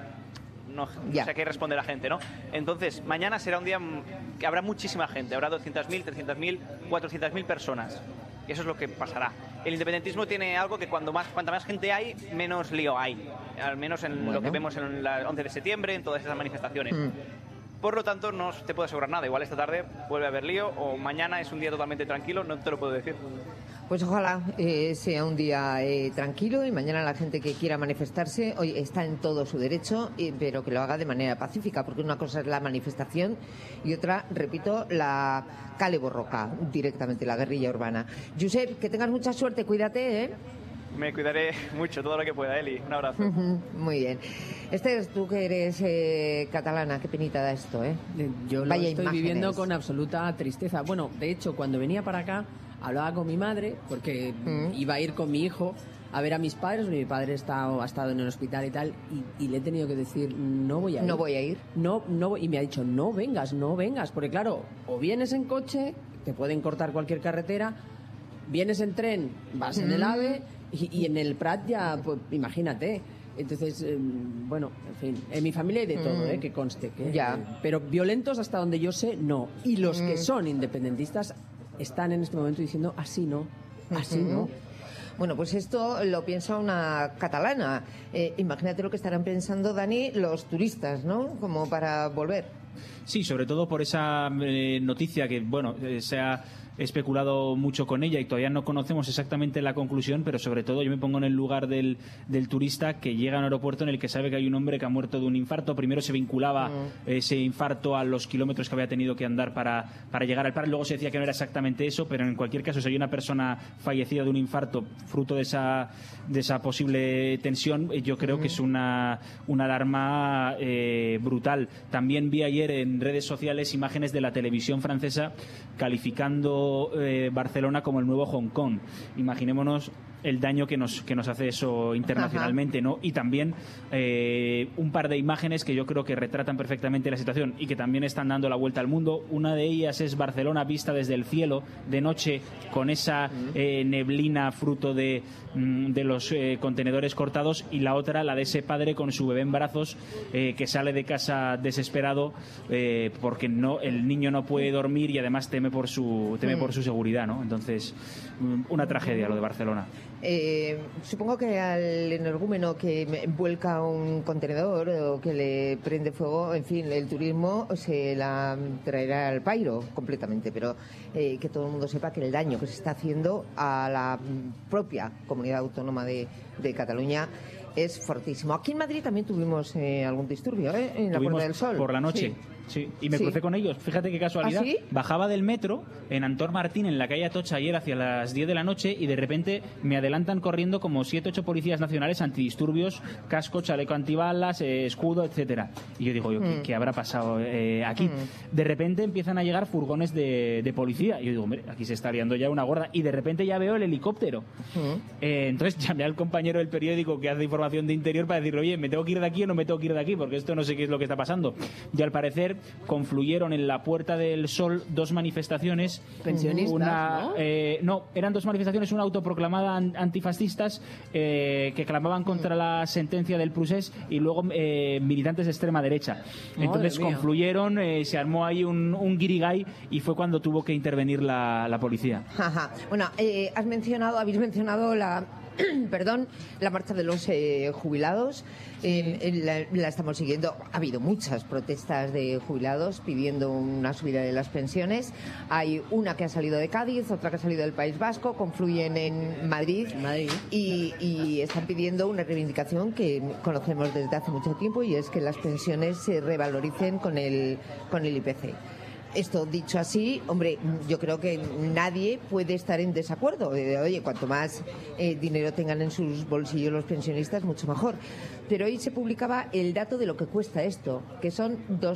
a qué responde la gente, ¿no? Entonces, mañana será un día que habrá muchísima gente, habrá 200.000, 300.000, 400.000 personas. Y eso es lo que pasará. El independentismo tiene algo que cuanta más gente hay, menos lío hay. Al menos en lo que vemos en la 11 de septiembre, en todas esas manifestaciones. Por lo tanto, no te puedo asegurar nada. Igual esta tarde vuelve a haber lío, o mañana es un día totalmente tranquilo, no te lo puedo decir. Pues ojalá sea un día tranquilo y mañana la gente que quiera manifestarse hoy está en todo su derecho, pero que lo haga de manera pacífica, porque una cosa es la manifestación y otra, repito, la cale borroca, directamente la guerrilla urbana. Josep, que tengas mucha suerte, cuídate, Me cuidaré mucho, todo lo que pueda, Eli. Un abrazo. Muy bien. Esther, tú que eres catalana, qué penita da esto, Yo lo estoy viviendo con absoluta tristeza. Bueno, de hecho, cuando venía para acá, hablaba con mi madre, porque iba a ir con mi hijo a ver a mis padres. Mi padre ha estado en el hospital y tal, y le he tenido que decir, no voy a ir. No voy a ir. No, y me ha dicho, no vengas, porque claro, o vienes en coche, te pueden cortar cualquier carretera, vienes en tren, vas en el AVE, y en el Prat ya, pues imagínate. Entonces, bueno, en fin, en mi familia hay de todo, que conste. Pero violentos, hasta donde yo sé, no. Y los que son independentistas están en este momento diciendo, así no, así no. Bueno, pues esto lo piensa una catalana. Imagínate lo que estarán pensando, Dani, los turistas, ¿no? Como para volver. Sí, sobre todo por esa noticia que, bueno, se ha especulado mucho con ella y todavía no conocemos exactamente la conclusión, pero sobre todo yo me pongo en el lugar del turista que llega a un aeropuerto en el que sabe que hay un hombre que ha muerto de un infarto. Primero se vinculaba ese infarto a los kilómetros que había tenido que andar para llegar al Prat. Luego se decía que no era exactamente eso, pero en cualquier caso, si hay una persona fallecida de un infarto fruto de esa posible tensión, yo creo que es una alarma brutal. También vi ayer en redes sociales imágenes de la televisión francesa calificando Barcelona como el nuevo Hong Kong. Imaginémonos el daño que nos hace eso internacionalmente, ¿no? Y también un par de imágenes que yo creo que retratan perfectamente la situación y que también están dando la vuelta al mundo. Una de ellas es Barcelona vista desde el cielo de noche, con esa neblina fruto de los contenedores cortados, y la otra, la de ese padre con su bebé en brazos que sale de casa desesperado porque el niño no puede dormir y además teme por su seguridad, ¿no? Entonces, una tragedia lo de Barcelona. Supongo que al energúmeno que vuelca un contenedor o que le prende fuego, en fin, el turismo se la traerá al pairo completamente, pero que todo el mundo sepa que el daño que se está haciendo a la propia comunidad autónoma de Cataluña es fortísimo. Aquí en Madrid también tuvimos algún disturbio, en la Puerta del Sol. Por la noche. Sí, y me crucé con ellos. Fíjate qué casualidad. ¿Ah, sí? Bajaba del metro en Antón Martín, en la calle Atocha, ayer hacia las 10 de la noche, y de repente me adelantan corriendo como 7-8 policías nacionales antidisturbios, casco, chaleco antibalas, escudo, etcétera. Y yo digo, ¿qué habrá pasado aquí? De repente empiezan a llegar furgones de policía. Y yo digo, hombre, aquí se está liando ya una gorda. Y de repente ya veo el helicóptero. Entonces llamé al compañero del periódico que hace información de interior para decirle, oye, ¿me tengo que ir de aquí o no me tengo que ir de aquí? Porque esto no sé qué es lo que está pasando. Y al parecer confluyeron en la Puerta del Sol dos manifestaciones. Pensionistas, ¿no? No, eran dos manifestaciones, una autoproclamada antifascistas que clamaban contra la sentencia del procés, y luego militantes de extrema derecha. Entonces confluyeron, se armó ahí un guirigay, y fue cuando tuvo que intervenir la policía. Bueno, habéis mencionado la marcha de los jubilados. La estamos siguiendo. Ha habido muchas protestas de jubilados pidiendo una subida de las pensiones. Hay una que ha salido de Cádiz, otra que ha salido del País Vasco, confluyen en Madrid. Y están pidiendo una reivindicación que conocemos desde hace mucho tiempo, y es que las pensiones se revaloricen con el IPC. Esto dicho así, hombre, yo creo que nadie puede estar en desacuerdo. Oye, cuanto más dinero tengan en sus bolsillos los pensionistas, mucho mejor. Pero hoy se publicaba el dato de lo que cuesta esto, que son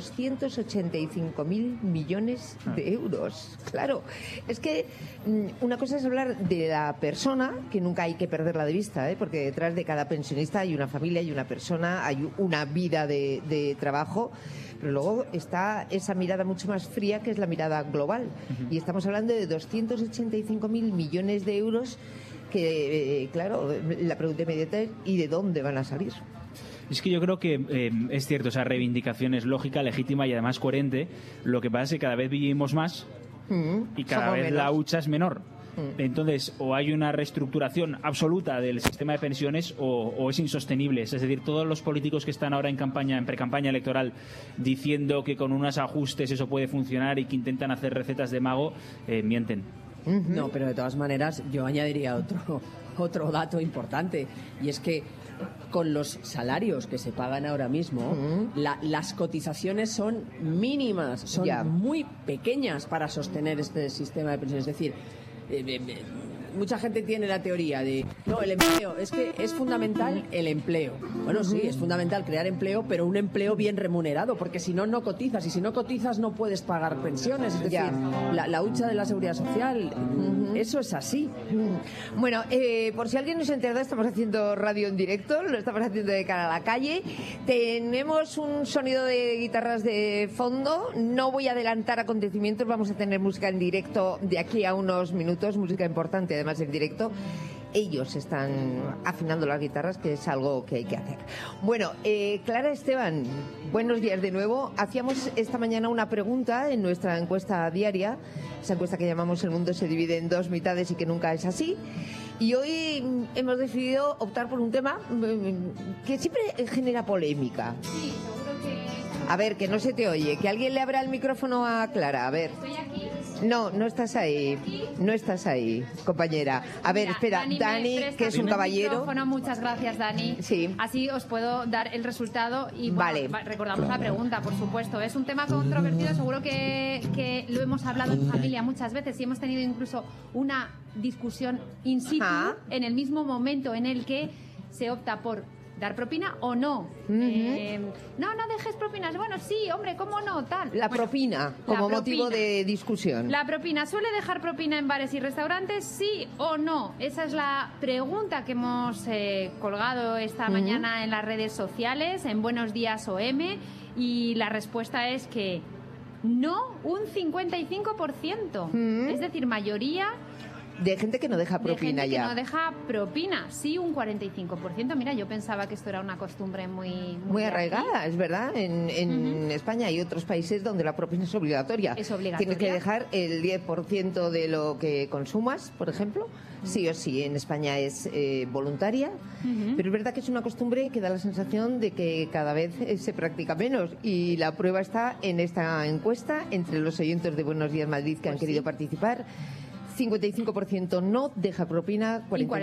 285.000 millones de euros. Claro, es que una cosa es hablar de la persona, que nunca hay que perderla de vista, porque detrás de cada pensionista hay una familia, hay una persona, hay una vida de trabajo. Pero luego está esa mirada mucho más fría, que es la mirada global. Y estamos hablando de 285.000 millones de euros que, claro, la pregunta inmediata es ¿y de dónde van a salir? Es que yo creo que es cierto, esa reivindicación es lógica, legítima y además coherente. Lo que pasa es que cada vez vivimos más y cada vez la hucha es menor. Entonces, o hay una reestructuración absoluta del sistema de pensiones o es insostenible. Es decir, todos los políticos que están ahora en pre-campaña electoral diciendo que con unos ajustes eso puede funcionar y que intentan hacer recetas de mago, mienten. No, pero de todas maneras yo añadiría otro dato importante, y es que con los salarios que se pagan ahora mismo, las cotizaciones son mínimas, son muy pequeñas para sostener este sistema de pensiones. Es decir, mucha gente tiene la teoría de no, el empleo, es que es fundamental el empleo. Bueno, sí, es fundamental crear empleo, pero un empleo bien remunerado, porque si no, no cotizas, y si no cotizas no puedes pagar pensiones. Es decir, la hucha de la seguridad social, eso es así. Bueno, por si alguien no se entera, estamos haciendo radio en directo, lo estamos haciendo de cara a la calle. Tenemos un sonido de guitarras de fondo. No voy a adelantar acontecimientos, vamos a tener música en directo de aquí a unos minutos, música importante además en directo. Ellos están afinando las guitarras, que es algo que hay que hacer. Bueno, Clara Esteban, buenos días de nuevo. Hacíamos esta mañana una pregunta en nuestra encuesta diaria, esa encuesta que llamamos El mundo se divide en dos mitades y que nunca es así. Y hoy hemos decidido optar por un tema que siempre genera polémica. Sí, seguro que... A ver, que no se te oye, que alguien le abra el micrófono a Clara, a ver. ¿Estoy aquí? No, no estás ahí, no estás ahí, compañera. A ver, espera, Dani, que es un caballero. Muchas gracias, Dani. Sí. Así os puedo dar el resultado y bueno, recordamos la pregunta, por supuesto. Es un tema controvertido, seguro que lo hemos hablado en familia muchas veces y hemos tenido incluso una discusión in situ en el mismo momento en el que se opta por ¿dar propina o no? No dejes propinas. Bueno, sí, hombre, ¿cómo no? Tal. La propina, como motivo de discusión. La propina, ¿suele dejar propina en bares y restaurantes? ¿Sí o no? Esa es la pregunta que hemos colgado esta mañana en las redes sociales, en Buenos Días OM, y la respuesta es que no, un 55%. Es decir, mayoría de gente que no deja propina de gente ya. Que no deja propina, sí, un 45%. Mira, yo pensaba que esto era una costumbre muy arraigada, es verdad. En España hay otros países donde la propina es obligatoria. Es obligatoria. Tienes que dejar el 10% de lo que consumas, por ejemplo. Sí o sí, en España es voluntaria, pero es verdad que es una costumbre que da la sensación de que cada vez se practica menos, y la prueba está en esta encuesta entre los oyentes de Buenos Días Madrid que han querido participar. 55% no deja propina,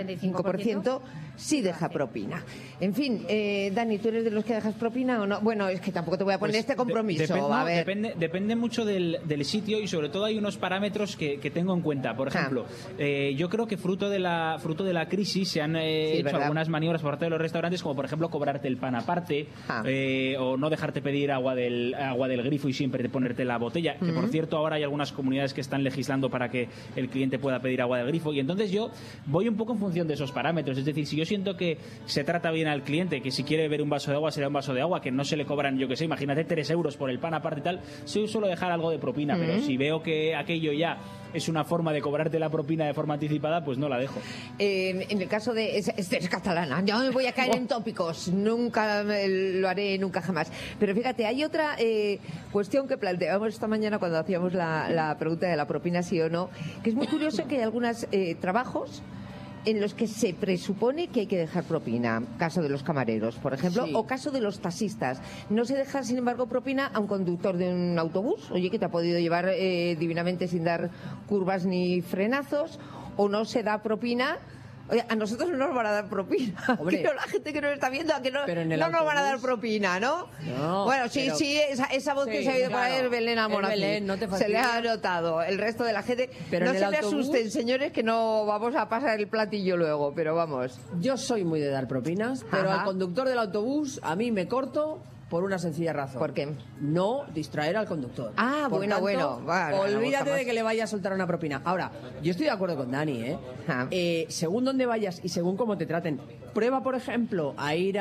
45% sí deja propina. En fin, Dani, ¿tú eres de los que dejas propina o no? Bueno, es que tampoco te voy a poner este compromiso. Depende mucho del sitio, y sobre todo hay unos parámetros que tengo en cuenta. Por ejemplo, yo creo que fruto de la crisis se han hecho algunas maniobras por parte de los restaurantes, como por ejemplo cobrarte el pan aparte, o no dejarte pedir agua del grifo y siempre ponerte la botella, que por cierto ahora hay algunas comunidades que están legislando para que el cliente pueda pedir agua del grifo, y entonces yo voy un poco en función de esos parámetros. Es decir, si yo siento que se trata bien al cliente, que si quiere beber un vaso de agua será un vaso de agua, que no se le cobran, yo que sé, imagínate 3 euros por el pan aparte y tal, sí suelo dejar algo de propina, pero si veo que aquello ya es una forma de cobrarte la propina de forma anticipada, pues no la dejo. En el caso de... Es catalana, yo me voy a caer en tópicos, nunca lo haré, nunca jamás. Pero fíjate, hay otra cuestión que planteamos esta mañana cuando hacíamos la pregunta de la propina sí o no, que es muy curioso, que hay algunos trabajos en los que se presupone que hay que dejar propina, caso de los camareros, por ejemplo, o caso de los taxistas. No se deja, sin embargo, propina a un conductor de un autobús, oye, que te ha podido llevar divinamente sin dar curvas ni frenazos, o no se da propina. Oye, a nosotros no nos van a dar propina. Hombre, la gente que nos está viendo, a que no nos van a dar propina, ¿no? Bueno, sí, esa voz que se ha oído por ahí es Belén Almonacid. No se le ha notado. El resto de la gente, pero no se me asusten, señores, que no vamos a pasar el platillo luego, pero vamos. Yo soy muy de dar propinas, pero al conductor del autobús a mí me corto por una sencilla razón. ¿Por qué? No distraer al conductor. Por tanto, bueno. Olvídate de que le vaya a soltar una propina. Ahora, yo estoy de acuerdo con Dani, según dónde vayas y según cómo te traten. Prueba, por ejemplo, a ir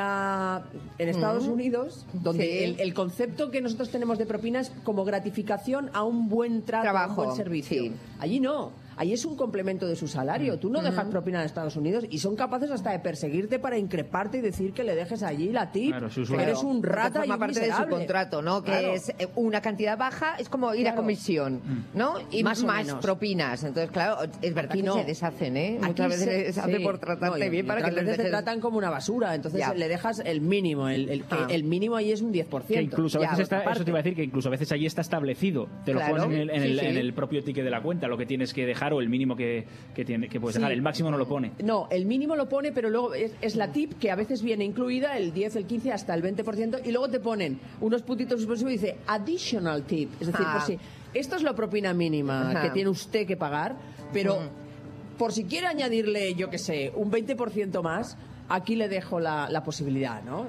en Estados Unidos, donde el concepto que nosotros tenemos de propina es como gratificación a un buen trabajo, a un buen servicio. Allí no. Ahí es un complemento de su salario. Tú no dejas propina en Estados Unidos y son capaces hasta de perseguirte para increparte y decir que le dejes allí la tip. Claro, eres un rata y un parte de su contrato, ¿no? Que es una cantidad baja, es como ir a comisión, ¿no? Y más propinas. Entonces, claro, es verdad que se deshacen, ¿eh? Muchas veces se hace por tratarte bien para que les dejes. Te tratan como una basura, entonces le dejas el mínimo. El mínimo ahí es un 10%. Que incluso a veces eso te iba a decir, que incluso a veces allí está establecido. Te lo ponen en el propio ticket de la cuenta, lo que tienes que dejar o el mínimo que puedes dejar. El máximo no lo pone. No, el mínimo lo pone, pero luego es la tip, que a veces viene incluida el 10, el 15, hasta el 20%, y luego te ponen unos puntitos suspensivos y dice additional tip. Es decir, por si esto es la propina mínima que tiene usted que pagar, pero por si quiere añadirle, yo que sé, un 20% más, aquí le dejo la posibilidad, ¿no?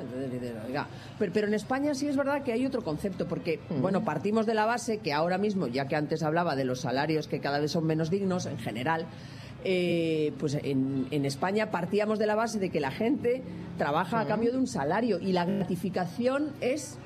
Pero en España sí es verdad que hay otro concepto, porque, bueno, partimos de la base que ahora mismo, ya que antes hablaba de los salarios que cada vez son menos dignos en general, pues en España partíamos de la base de que la gente trabaja a cambio de un salario y la gratificación es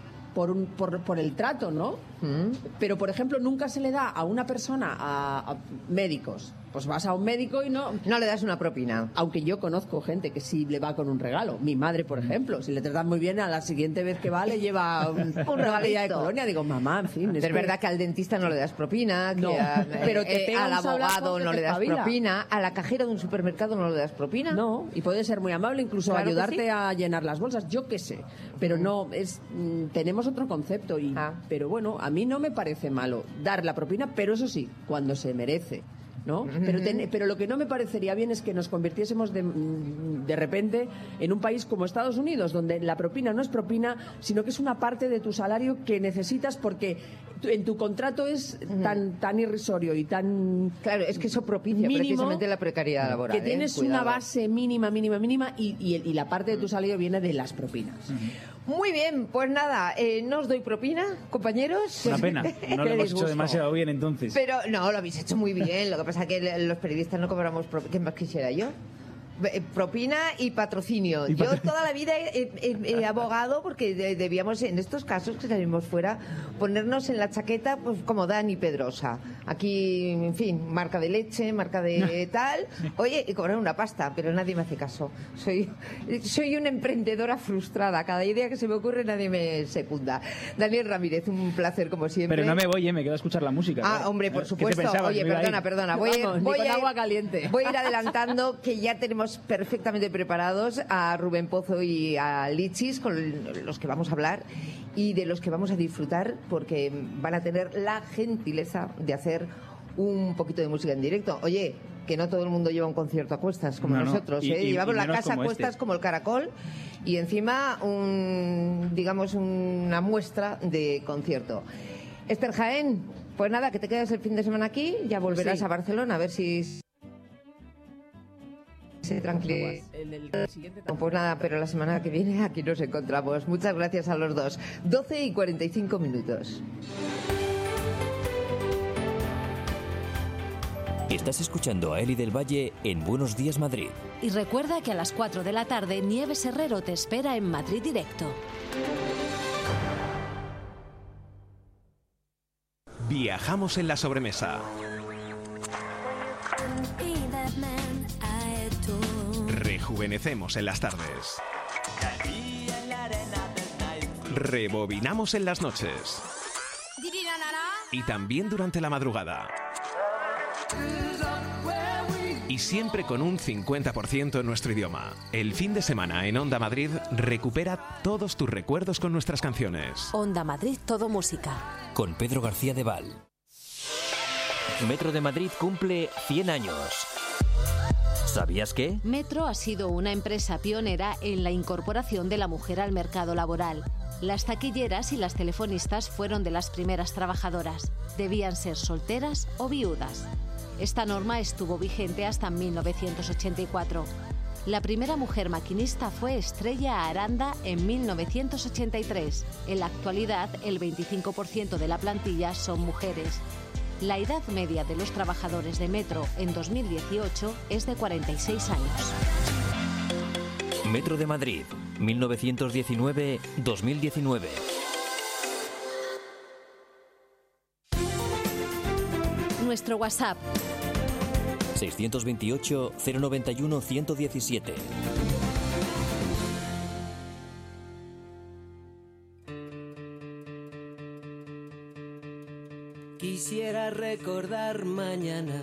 por el trato, ¿no? Pero, por ejemplo, nunca se le da a una persona, a médicos. Pues vas a un médico y no le das una propina. Aunque yo conozco gente que sí le va con un regalo. Mi madre, por ejemplo, si le tratan muy bien, a la siguiente vez que va le lleva un regalillo de colonia. Digo, mamá, en fin. Es verdad que al dentista no le das propina, no, pero al abogado no le das propina, a la cajera de un supermercado no le das propina. No, y puede ser muy amable, incluso ayudarte a llenar las bolsas, yo qué sé. Pero no, tenemos otro concepto. Pero bueno, a mí no me parece malo dar la propina, pero eso sí, cuando se merece. ¿no? Pero lo que no me parecería bien es que nos convirtiésemos de repente en un país como Estados Unidos, donde la propina no es propina, sino que es una parte de tu salario que necesitas porque en tu contrato es tan irrisorio y tan... Claro, es que eso propicia precisamente la precariedad laboral. Que tienes una base mínima y la parte de tu salario viene de las propinas. Muy bien, pues nada, no os doy propina, compañeros. Una pena, no lo hemos hecho demasiado bien entonces. Pero no, lo habéis hecho muy bien, lo que pasa es que los periodistas no cobramos propina. ¿Qué más quisiera yo? Propina y patrocinio. Yo toda la vida he abogado porque debíamos, en estos casos que salimos fuera, ponernos en la chaqueta pues como Dani Pedrosa. Aquí, en fin, marca de leche, marca de tal. Oye, y cobrar una pasta, pero nadie me hace caso. Soy una emprendedora frustrada. Cada idea que se me ocurre nadie me secunda. Daniel Ramírez, un placer como siempre. Pero no me voy, me quedo a escuchar la música. Ah, hombre, por supuesto. Oye, perdona. Voy con agua caliente. Voy a ir adelantando que ya tenemos perfectamente preparados a Rubén Pozo y a Lichis, con los que vamos a hablar y de los que vamos a disfrutar, porque van a tener la gentileza de hacer un poquito de música en directo. Oye, que no todo el mundo lleva un concierto a cuestas como nosotros, ¿eh? Llevamos la casa a cuestas como el Caracol y encima una muestra de concierto. Esther Jaén, pues nada, que te quedas el fin de semana aquí, ya volverás a Barcelona a ver si... tranquilo. Pues nada, pero la semana que viene aquí nos encontramos. Muchas gracias a los dos. 12:45. Estás escuchando a Eli del Valle en Buenos Días Madrid. Y recuerda que a las 4 de la tarde Nieves Herrero te espera en Madrid Directo. Viajamos en la sobremesa. Rejuvenecemos en las tardes. Rebobinamos en las noches. Y también durante la madrugada. Y siempre con un 50% en nuestro idioma. El fin de semana en Onda Madrid recupera todos tus recuerdos con nuestras canciones. Onda Madrid, todo música. Con Pedro García de Val. Metro de Madrid cumple 100 años. ¿Sabías qué? Metro ha sido una empresa pionera en la incorporación de la mujer al mercado laboral. Las taquilleras y las telefonistas fueron de las primeras trabajadoras. Debían ser solteras o viudas. Esta norma estuvo vigente hasta 1984. La primera mujer maquinista fue Estrella Aranda en 1983. En la actualidad, el 25% de la plantilla son mujeres. La edad media de los trabajadores de Metro en 2018 es de 46 años. Metro de Madrid, 1919-2019. Nuestro WhatsApp 628 091 117. Quisiera recordar mañana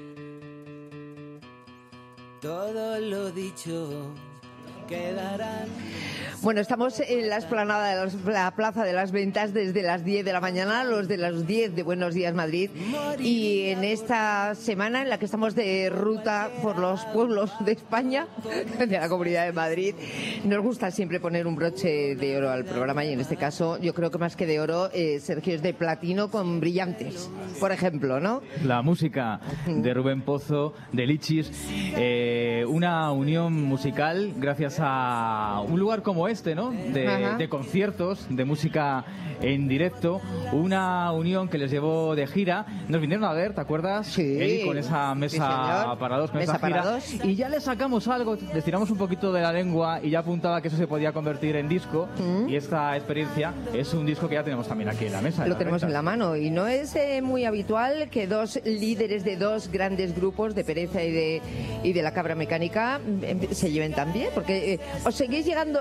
todo lo dicho. Quedarán. Bueno, estamos en la explanada de la Plaza de las Ventas desde las 10 de la mañana, los de las 10 de Buenos Días Madrid, y en esta semana en la que estamos de ruta por los pueblos de España, de la Comunidad de Madrid, nos gusta siempre poner un broche de oro al programa, y en este caso yo creo que más que de oro, Sergio, es de platino con brillantes, por ejemplo, ¿no? La música de Rubén Pozo, de Lichis, una unión musical gracias a un lugar como este, ¿no? De conciertos, de música en directo, una unión que les llevó de gira. Nos vinieron a ver, ¿te acuerdas? Sí. Con esa mesa para dos, con esa gira. Y ya le sacamos algo, les tiramos un poquito de la lengua y ya apuntaba que eso se podía convertir en disco. Y esta experiencia es un disco que ya tenemos también aquí en la mesa. Lo tenemos en la mano, y no es muy habitual que dos líderes de dos grandes grupos, de Pereza y de la Cabra Mecánica, se lleven tan bien, porque os seguís llegando bien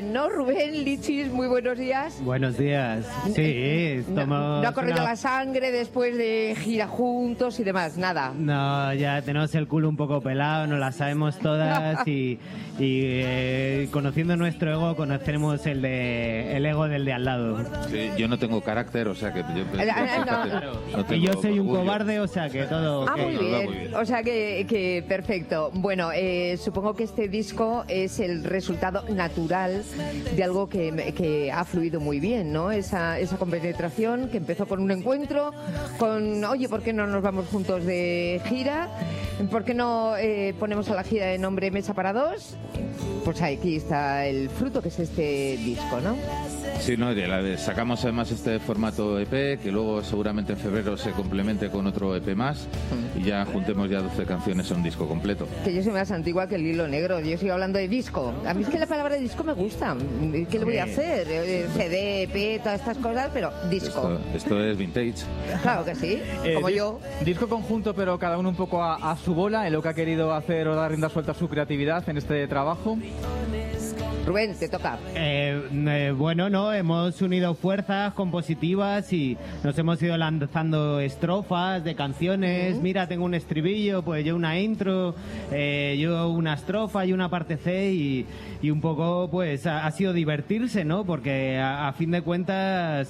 bien, ¿no? Rubén, Lichis, muy buenos días. Buenos días. Sí, no ha corrido la sangre después de gira juntos y demás, nada. No, ya tenemos el culo un poco pelado, nos la sabemos todas y conociendo nuestro ego, conoceremos el ego del de al lado. Sí, yo no tengo carácter, o sea que yo... Y yo soy un cobarde, o sea que todo... Muy bien. O sea que perfecto. Bueno, supongo que este disco es el resultado natural de algo que ha fluido muy bien, ¿no? Esa compenetración que empezó con un encuentro, con, oye, ¿por qué no nos vamos juntos de gira? ¿Por qué no ponemos a la gira de nombre Mesa para Dos? Pues aquí está el fruto, que es este disco, ¿no? Sí, no, sacamos además este formato EP, que luego seguramente en febrero se complemente con otro EP más y ya juntemos ya 12 canciones en un disco completo. Que yo soy más antigua que el hilo negro, yo sigo hablando de disco. A mí es que la palabra disco me gusta. ¿Qué le voy a hacer? CD, EP, todas estas cosas, pero disco. Esto es vintage. Claro que sí, como yo. Disco conjunto, pero cada uno un poco a su bola, en lo que ha querido hacer o dar rienda suelta a su creatividad en este trabajo. Rubén, te toca. Bueno, no, hemos unido fuerzas compositivas y nos hemos ido lanzando estrofas de canciones. Mira, tengo un estribillo, pues yo una intro, yo una estrofa y una parte C y un poco pues ha sido divertirse, ¿no? Porque a fin de cuentas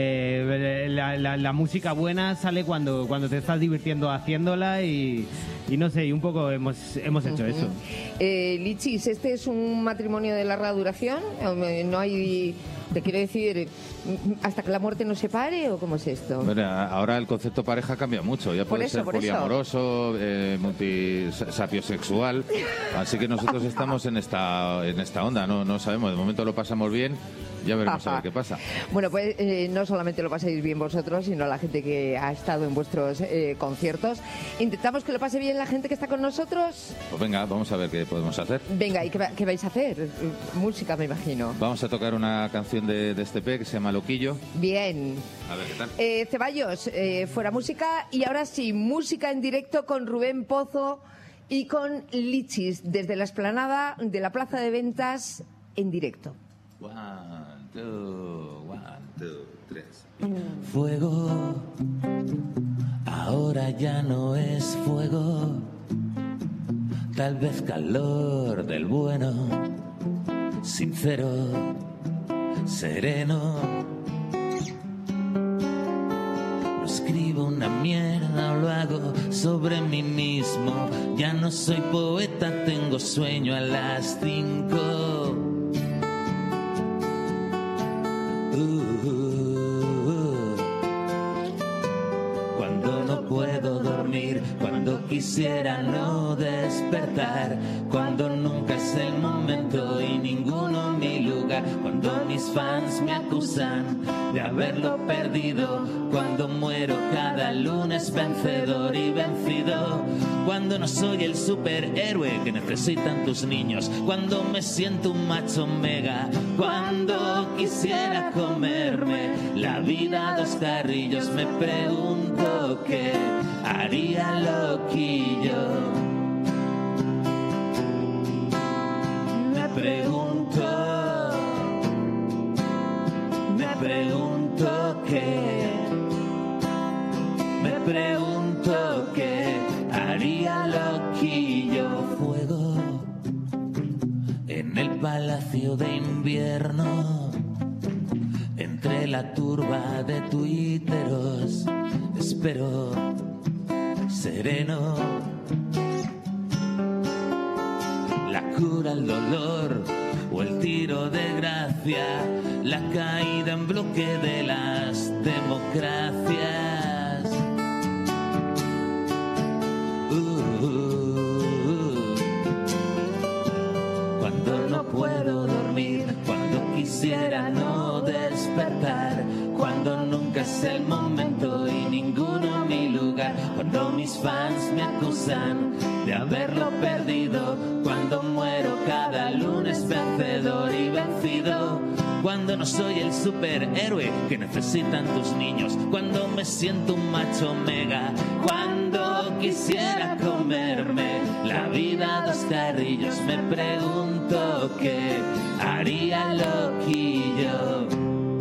la música buena sale cuando te estás divirtiendo haciéndola y no sé, y un poco hemos hecho eso. Lichis, ¿este es un matrimonio de larga duración? ¿No hay, te quiero decir, hasta que la muerte nos separe o cómo es esto? Bueno, ahora el concepto pareja cambia mucho, ya puede ser poliamoroso, multisapiosexual, así que nosotros estamos en esta onda, no sabemos, de momento lo pasamos bien. Ya veremos a ver qué pasa. Bueno, pues no solamente lo pasáis bien vosotros, sino la gente que ha estado en vuestros conciertos. ¿Intentamos que lo pase bien la gente que está con nosotros? Pues venga, vamos a ver qué podemos hacer. Venga, ¿y qué vais a hacer? Música, me imagino. Vamos a tocar una canción de este EP que se llama Loquillo. Bien. A ver, ¿qué tal? Ceballos, fuera música. Y ahora sí, música en directo con Rubén Pozo y con Lichis, desde la explanada de la Plaza de Ventas, en directo. 1, 2, 3. Fuego, ahora ya no es fuego, tal vez calor del bueno, sincero, sereno. No escribo una mierda o lo hago sobre mí mismo, ya no soy poeta, tengo sueño a las 5. Cuando no puedo dormir, cuando quisiera no despertar, cuando nunca es el momento y ninguno mi lugar, cuando mis fans me acusan de haberlo perdido, cuando muero cada lunes vencedor y vencido, cuando no soy el superhéroe que necesitan tus niños, cuando me siento un macho mega, cuando quisiera comerme la vida a 2 carrillos, me pregunto qué haría Loquillo. Me pregunto qué haría Loquillo. Fuego en el palacio de invierno, entre la turba de tuiteros, espero sereno. La cura al dolor o el tiro de gracia, la caída en bloque de las democracias. Cuando no puedo dormir, cuando quisiera no despertar, cuando nunca es el momento y ninguno mi lugar, cuando mis fans me acusan de haberlo perdido, cuando muero cada lunes vencedor y vencido, cuando no soy el superhéroe que necesitan tus niños, cuando me siento un macho mega, cuando quisiera comerme la vida a dos carrillos. Me pregunto qué haría Loquillo.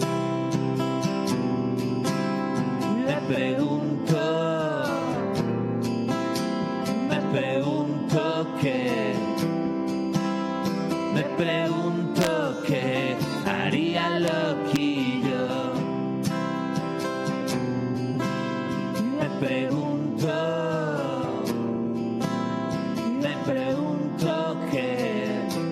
Me pregunto qué. Me pregunto qué haría Loquillo. Me pregunto qué.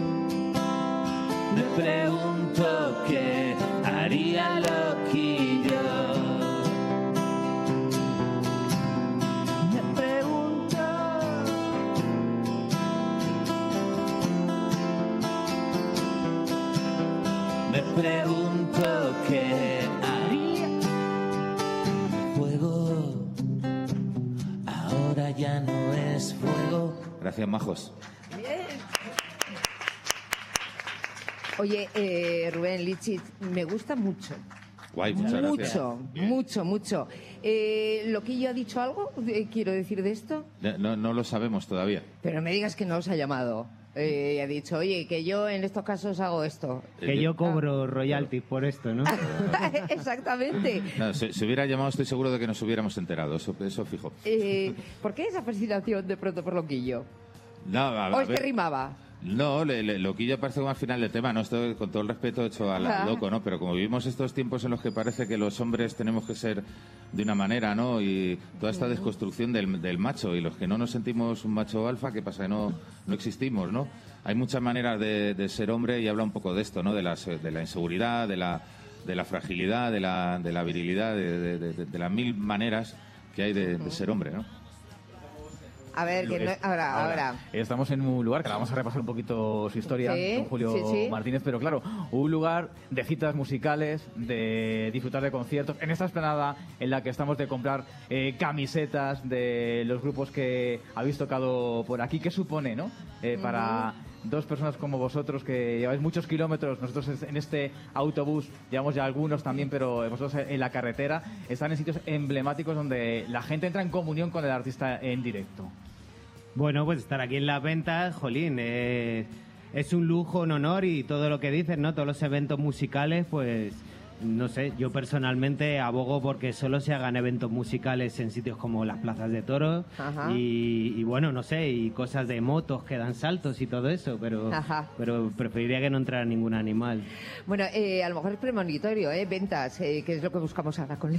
Me pregunto qué haría Loquillo. Me pregunto. Me pregunto qué haría. Fuego ahora ya no es fuego. Gracias, majos. Oye, Rubén Lichis, me gusta mucho. Guay, muchas gracias. Mucho. ¿Loquillo ha dicho algo? Quiero decir de esto. No lo sabemos todavía. Pero me digas que no os ha llamado. Ha dicho, oye, que yo en estos casos hago esto. Que yo cobro royalties por esto, ¿no? Exactamente. No, si hubiera llamado, estoy seguro de que nos hubiéramos enterado, eso fijo. ¿Por qué esa fascinación de pronto por Loquillo? No, ¿O es que rimaba? No, Loquillo parece como al final del tema, ¿no? Esto con todo el respeto hecho al loco, ¿no? Pero como vivimos estos tiempos en los que parece que los hombres tenemos que ser de una manera, ¿no? Y toda esta desconstrucción del macho, y los que no nos sentimos un macho alfa, ¿qué pasa? Que no existimos, ¿no? Hay muchas maneras de ser hombre, y habla un poco de esto, ¿no? De la inseguridad, de la fragilidad, de la virilidad, de las mil maneras que hay de ser hombre, ¿no? A ver, que no, ahora. Estamos en un lugar que vamos a repasar un poquito su historia, Sí, con Julio sí. Martínez, pero claro, un lugar de citas musicales, de disfrutar de conciertos, en esta explanada en la que estamos de comprar camisetas de los grupos que habéis tocado por aquí. ¿Qué supone, no? Para dos personas como vosotros que lleváis muchos kilómetros, nosotros en este autobús llevamos ya algunos también, pero vosotros en la carretera, están en sitios emblemáticos donde la gente entra en comunión con el artista en directo. Bueno, pues estar aquí en Las Ventas, jolín, es un lujo, un honor, y todo lo que dices, ¿no? Todos los eventos musicales, pues, no sé, yo personalmente abogo porque solo se hagan eventos musicales en sitios como las plazas de toros y bueno, no sé, y cosas de motos que dan saltos y todo eso, pero preferiría que no entrara ningún animal. Bueno, a lo mejor es premonitorio, ventas, que es lo que buscamos ahora con el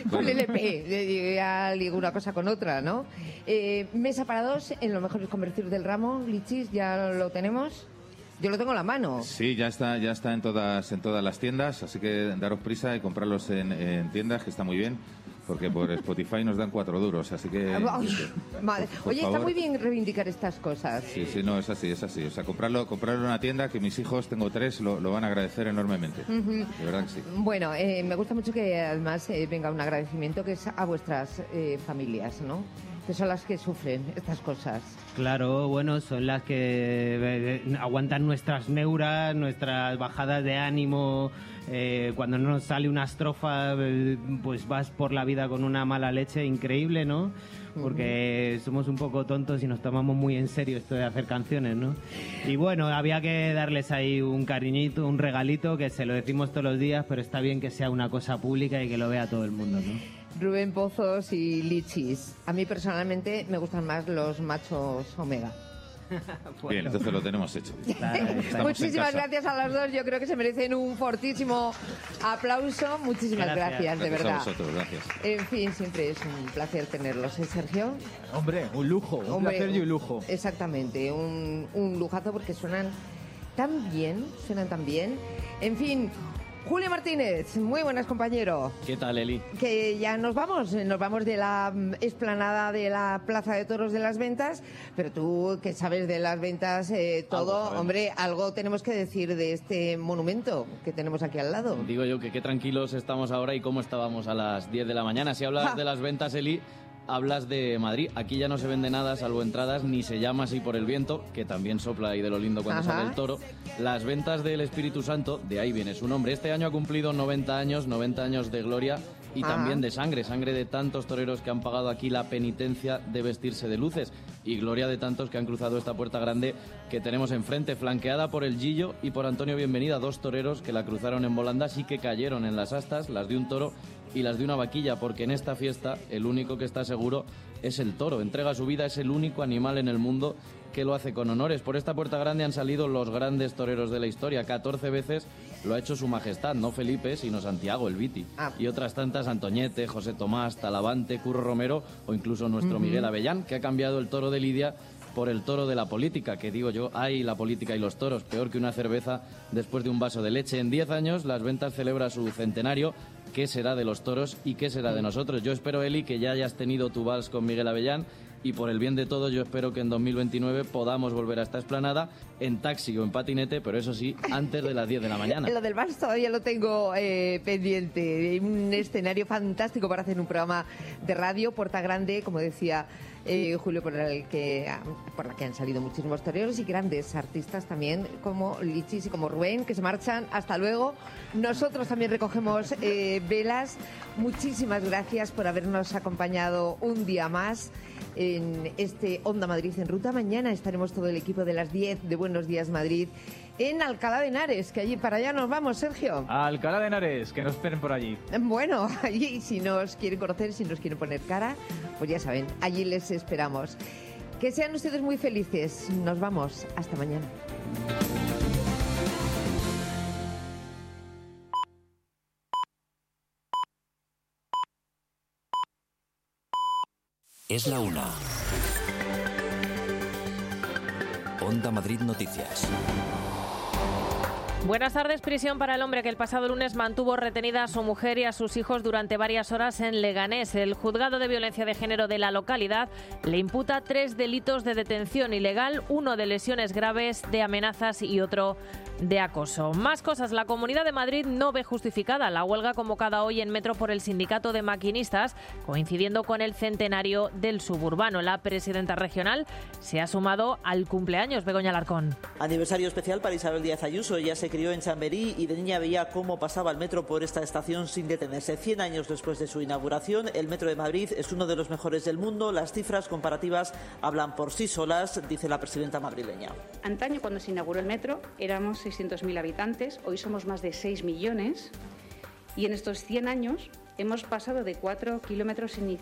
EP, ya ligo una cosa con otra, ¿no? Mesa para dos en los mejores comercios del ramo, Lichis, ¿ya lo tenemos? Yo lo tengo en la mano. Sí, ya está en todas las tiendas, así que daros prisa y comprarlos en tiendas, que está muy bien, porque por Spotify nos dan 4 duros, así que... Madre. Oye, favor. está muy bien reivindicar estas cosas. Sí, no, es así. O sea, comprarlo en una tienda, que mis hijos, tengo 3, lo van a agradecer enormemente. De verdad que sí. Bueno, me gusta mucho que además venga un agradecimiento que es a vuestras familias, ¿no? Que son las que sufren estas cosas. Claro, bueno, son las que aguantan nuestras neuras, nuestras bajadas de ánimo. Cuando no nos sale una estrofa, pues vas por la vida con una mala leche increíble, ¿no? Porque somos un poco tontos y nos tomamos muy en serio esto de hacer canciones, ¿no? Y bueno, había que darles ahí un cariñito, un regalito, que se lo decimos todos los días, pero está bien que sea una cosa pública y que lo vea todo el mundo, ¿no? Rubén Pozos y Lichis. A mí personalmente me gustan más los machos omega. Bien, entonces lo tenemos hecho. Muchísimas gracias a las dos. Yo creo que se merecen un fortísimo aplauso. Muchísimas gracias, de verdad. A vosotros, gracias. En fin, siempre es un placer tenerlos, ¿eh, Sergio? Hombre, un lujo, un placer y un lujo. Exactamente, un lujazo, porque suenan tan bien. En fin, Julio Martínez, muy buenas, compañero. ¿Qué tal, Eli? Que ya nos vamos de la explanada de la Plaza de Toros de Las Ventas, pero tú, que sabes de Las Ventas todo, hombre, algo tenemos que decir de este monumento que tenemos aquí al lado. Digo yo que qué tranquilos estamos ahora y cómo estábamos a las 10 de la mañana. Si hablas de Las Ventas, Eli, hablas de Madrid. Aquí ya no se vende nada salvo entradas, ni se llama así por el viento, que también sopla ahí de lo lindo cuando sale el toro. Las Ventas del Espíritu Santo, de ahí viene su nombre. Este año ha cumplido 90 años de gloria y también de sangre de tantos toreros que han pagado aquí la penitencia de vestirse de luces, y gloria de tantos que han cruzado esta puerta grande que tenemos enfrente, flanqueada por el Gillo y por Antonio Bienvenida, 2 toreros que la cruzaron en volandas y que cayeron en las astas, las de un toro y las de una vaquilla, porque en esta fiesta el único que está seguro es el toro. Entrega su vida, es el único animal en el mundo que lo hace con honores. Por esta puerta grande han salido los grandes toreros de la historia. 14 veces lo ha hecho su majestad, no Felipe, sino Santiago, el Viti. Y otras tantas, Antoñete, José Tomás, Talavante, Curro Romero o incluso nuestro Miguel Avellán, que ha cambiado el toro de Lidia por el toro de la política, que digo yo, hay la política y los toros, peor que una cerveza después de un vaso de leche. En 10 años Las Ventas celebra su centenario. ¿Qué será de los toros y qué será de nosotros? Yo espero, Eli, que ya hayas tenido tu vals con Miguel Avellán, y por el bien de todos yo espero que en 2029 podamos volver a esta explanada en taxi o en patinete, pero eso sí, antes de las 10 de la mañana. Lo del vals todavía lo tengo pendiente. Un escenario fantástico para hacer un programa de radio, puerta grande, como decía Julio, por la que han salido muchísimos toreros y grandes artistas también, como Lichis y como Rubén, que se marchan. Hasta luego. Nosotros también recogemos velas. Muchísimas gracias por habernos acompañado un día más en este Onda Madrid en Ruta. Mañana estaremos todo el equipo de las 10 de Buenos Días Madrid en Alcalá de Henares, que allí para allá nos vamos, Sergio. A Alcalá de Henares, que nos esperen por allí. Bueno, allí si nos quieren conocer, si nos quieren poner cara, pues ya saben, allí les esperamos. Que sean ustedes muy felices. Nos vamos. Hasta mañana. Es la 1. Onda Madrid Noticias. Buenas tardes. Prisión para el hombre que el pasado lunes mantuvo retenida a su mujer y a sus hijos durante varias horas en Leganés. El juzgado de violencia de género de la localidad le imputa 3 delitos de detención ilegal, 1 de lesiones graves, de amenazas y otro de acoso. Más cosas. La Comunidad de Madrid no ve justificada la huelga convocada hoy en Metro por el sindicato de maquinistas, coincidiendo con el centenario del suburbano. La presidenta regional se ha sumado al cumpleaños. Begoña Alarcón. Aniversario especial para Isabel Díaz Ayuso. Ella se crió en Chamberí y de niña veía cómo pasaba el metro por esta estación sin detenerse. 100 años después de su inauguración, el Metro de Madrid es uno de los mejores del mundo. Las cifras comparativas hablan por sí solas, dice la presidenta madrileña. Antaño, cuando se inauguró el metro, éramos 600.000 habitantes, hoy somos más de 6 millones y en estos 100 años hemos pasado de 4 kilómetros